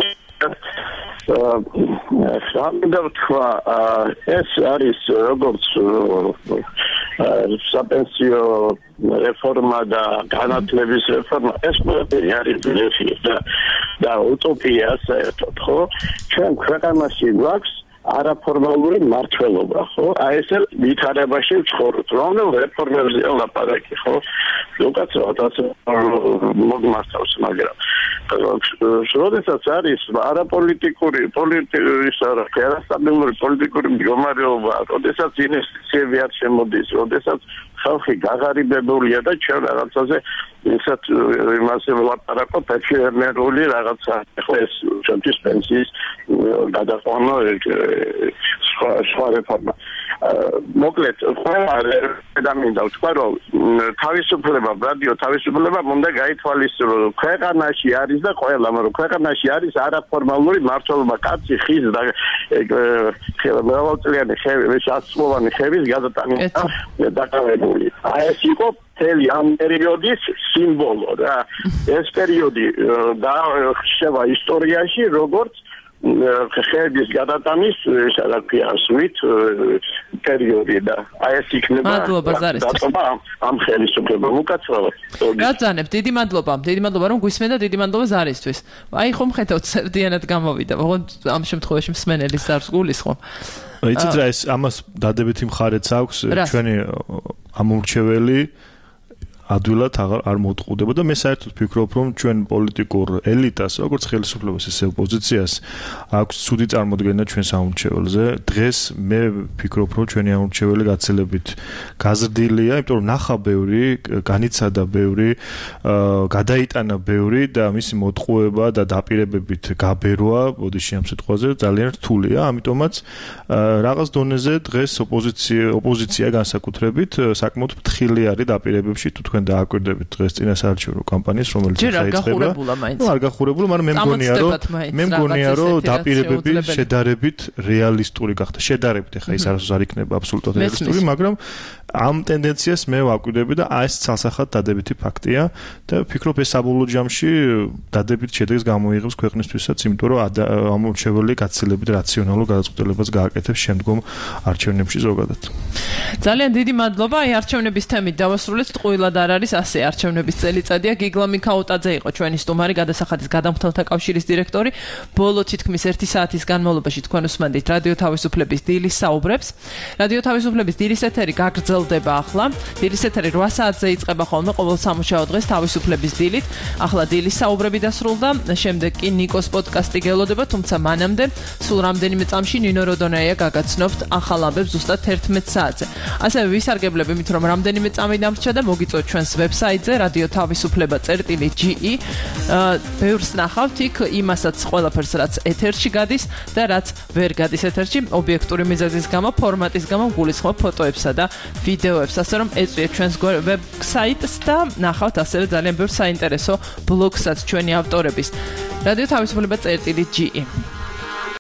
ხამდა თქვა ეს არის როგორც საპენსიო რეფორმა და განათლების რეფორმა ეს ყველაფერი არის ძლიერი და და утопია საერთოდ ხო ჩვენ ქვეყანაში გვაქვს არაფორმალური მართლობა ხო აი ეს ვითარებაში ვცხოვრობთ რომელ რეფორმებზე ლაპარაკი ხო უკაცრავად ასე მოგმართავს მაგრამ როდესაც არის არაპოლიტიკური პოლიტიკის არასტაბილური პოლიტიკური მდგომარეობა როდესაც ინვესტიციები არ შემოდის როდესაც ხალხი გაღარიბებულია და ჩვენ რაღაცაზე ისეთ იმაზე ვლაპარაკობ ეფემერული რაღაცა ხო ეს ჩვენთვის პენსიის გადაყვანა სხვა სხვა რეფორმა მოკლედ ყველა ადამიანდა ვთქვა რომ თავისუფლება რადიო თავისუფლება უნდა გაითვალისწინოს ქვეყანაში არის და ყველა მაგრამ ქვეყანაში არის არაფორმალური მართლობა კაცი ხის და მრავალწლიანი ხევის ასწლოვანი ხევის გადატანა დაკავებული აი ეს იყო მთელი ამ პერიოდის სიმბოლო რა ეს პერიოდი დაიხსება ისტორიაში როგორც ხეების გადატანის რაღაცა სვით პერიოდი და აი ეს იქნება მადლობა ზარისთვის ამ ხელისუფლება უკაცრავად გაწანებ დიდი მადლობა დიდი მადლობა რომ გვისმენთ და დიდი მადლობა ზარისთვის აი ხომ ხედავთ სევდიანად გამოვიდა ოღონდ ამ შემთხვევაში მსმენელის ზარს გულის ხომ იცით რა ეს ამას დადებითი მხარეც აქვს ჩვენი ამორჩეველი ადვილად არ მოტყუდება და მე საერთოდ ვფიქრობ რომ ჩვენ პოლიტიკურ ელიტას როგორც ხელისუფლებას ისე ოპოზიციას აქვს ცუდი წარმოდგენა ჩვენს ამორჩეველზე დღეს მე ვფიქრობ რომ ჩვენი ამორჩეველი გაცილებით გაზრდილია იმიტომ რომ ნახა ბევრი განიცადა ბევრი გადაიტანა ბევრი და მისი მოტყუება და დაპირებებით გაბერვა ბოდიში ამ სიტყვაზე ძალიან რთულია ამიტომაც რაღაც დონეზე დღეს ოპოზიცია ოპოზიცია განსაკუთრებით საკმაოდ ფრთხილი არის დაპირებებში თუ დააკვირდებით დღეს წინასაარჩევნო კამპანიას რომელიც დაიწყება. ნუ არ გახურებულა, მაგრამ მე მგონია რომ მე მგონია რომ დაპირებები შედარებით რეალისტური გახდა. შედარებით ახლა ის არასდროს არ იქნება აბსოლუტურად რეალისტური, მაგრამ ამ ტენდენციას მე ვაკვირდები და აი ეს ცალსახად დადებითი ფაქტია და ვფიქრობ ეს საბოლოო ჯამში დადებით შედეგს გამოიღებს ქვეყნისთვისაც, იმიტომ რომ ამორჩეველი გაცილებით რაციონალურ გადაწყვეტილებას გააკეთებს შემდგომ არჩევნებში ზოგადად. ძალიან დიდი მადლობა. აი არჩევნების თემით დავასრულეთ. ტყუილად არ არის ასე არჩევნების წელიწადია. გიგლა მიქაუტაძე იყო ჩვენი სტუმარი, გადასახადის გადამხდელთა კავშირის დირექტორი. ბოლო თითქმის ერთი საათის განმავლობაში თქვენ უსმენთ რადიო თავისუფლების დილის საუბრებს. რადიო თავისუფლების დილის ეთერი გაგრძელდება ახლა. დილის ეთერი რვა საათზე იწყება ხოლმე ყოველ სამუშაო დღეს თავისუფლების დილით. ახლა დილის საუბრები დასრულდა. შემდეგ კი ნიკოს პოდკასტი გელოდება, თუმცა მანამდე სულ რამდენიმე წამში ნინო როდონაია გაგაცნობთ ახალ ამბებს ზუსტად თერთმეტ საათზე. ასევე ვისარგებლებ იმით, რომ რამდენიმე წამი დამრჩა და მოგიწევთ ჩვენს ვებსაიტზე რადიო თავისუფლება წერტილი ჯი ი. ბევრს ნახავთ იქ იმასაც ყველაფერს რაც ეთერში გადის და რაც ვერ გადის ეთერში ობიექტური მიზეზის გამო, ფორმატის გამო გულისხმობ ფოტოებსა და ვიდეოებს, ასე რომ ეწვიეთ ჩვენს ვებსაიტს და ნახავთ ასევე ძალიან ბევრ საინტერესო ბლოგსაც ჩვენი ავტორების. რადიო თავისუფლება წერტილი ჯი ი.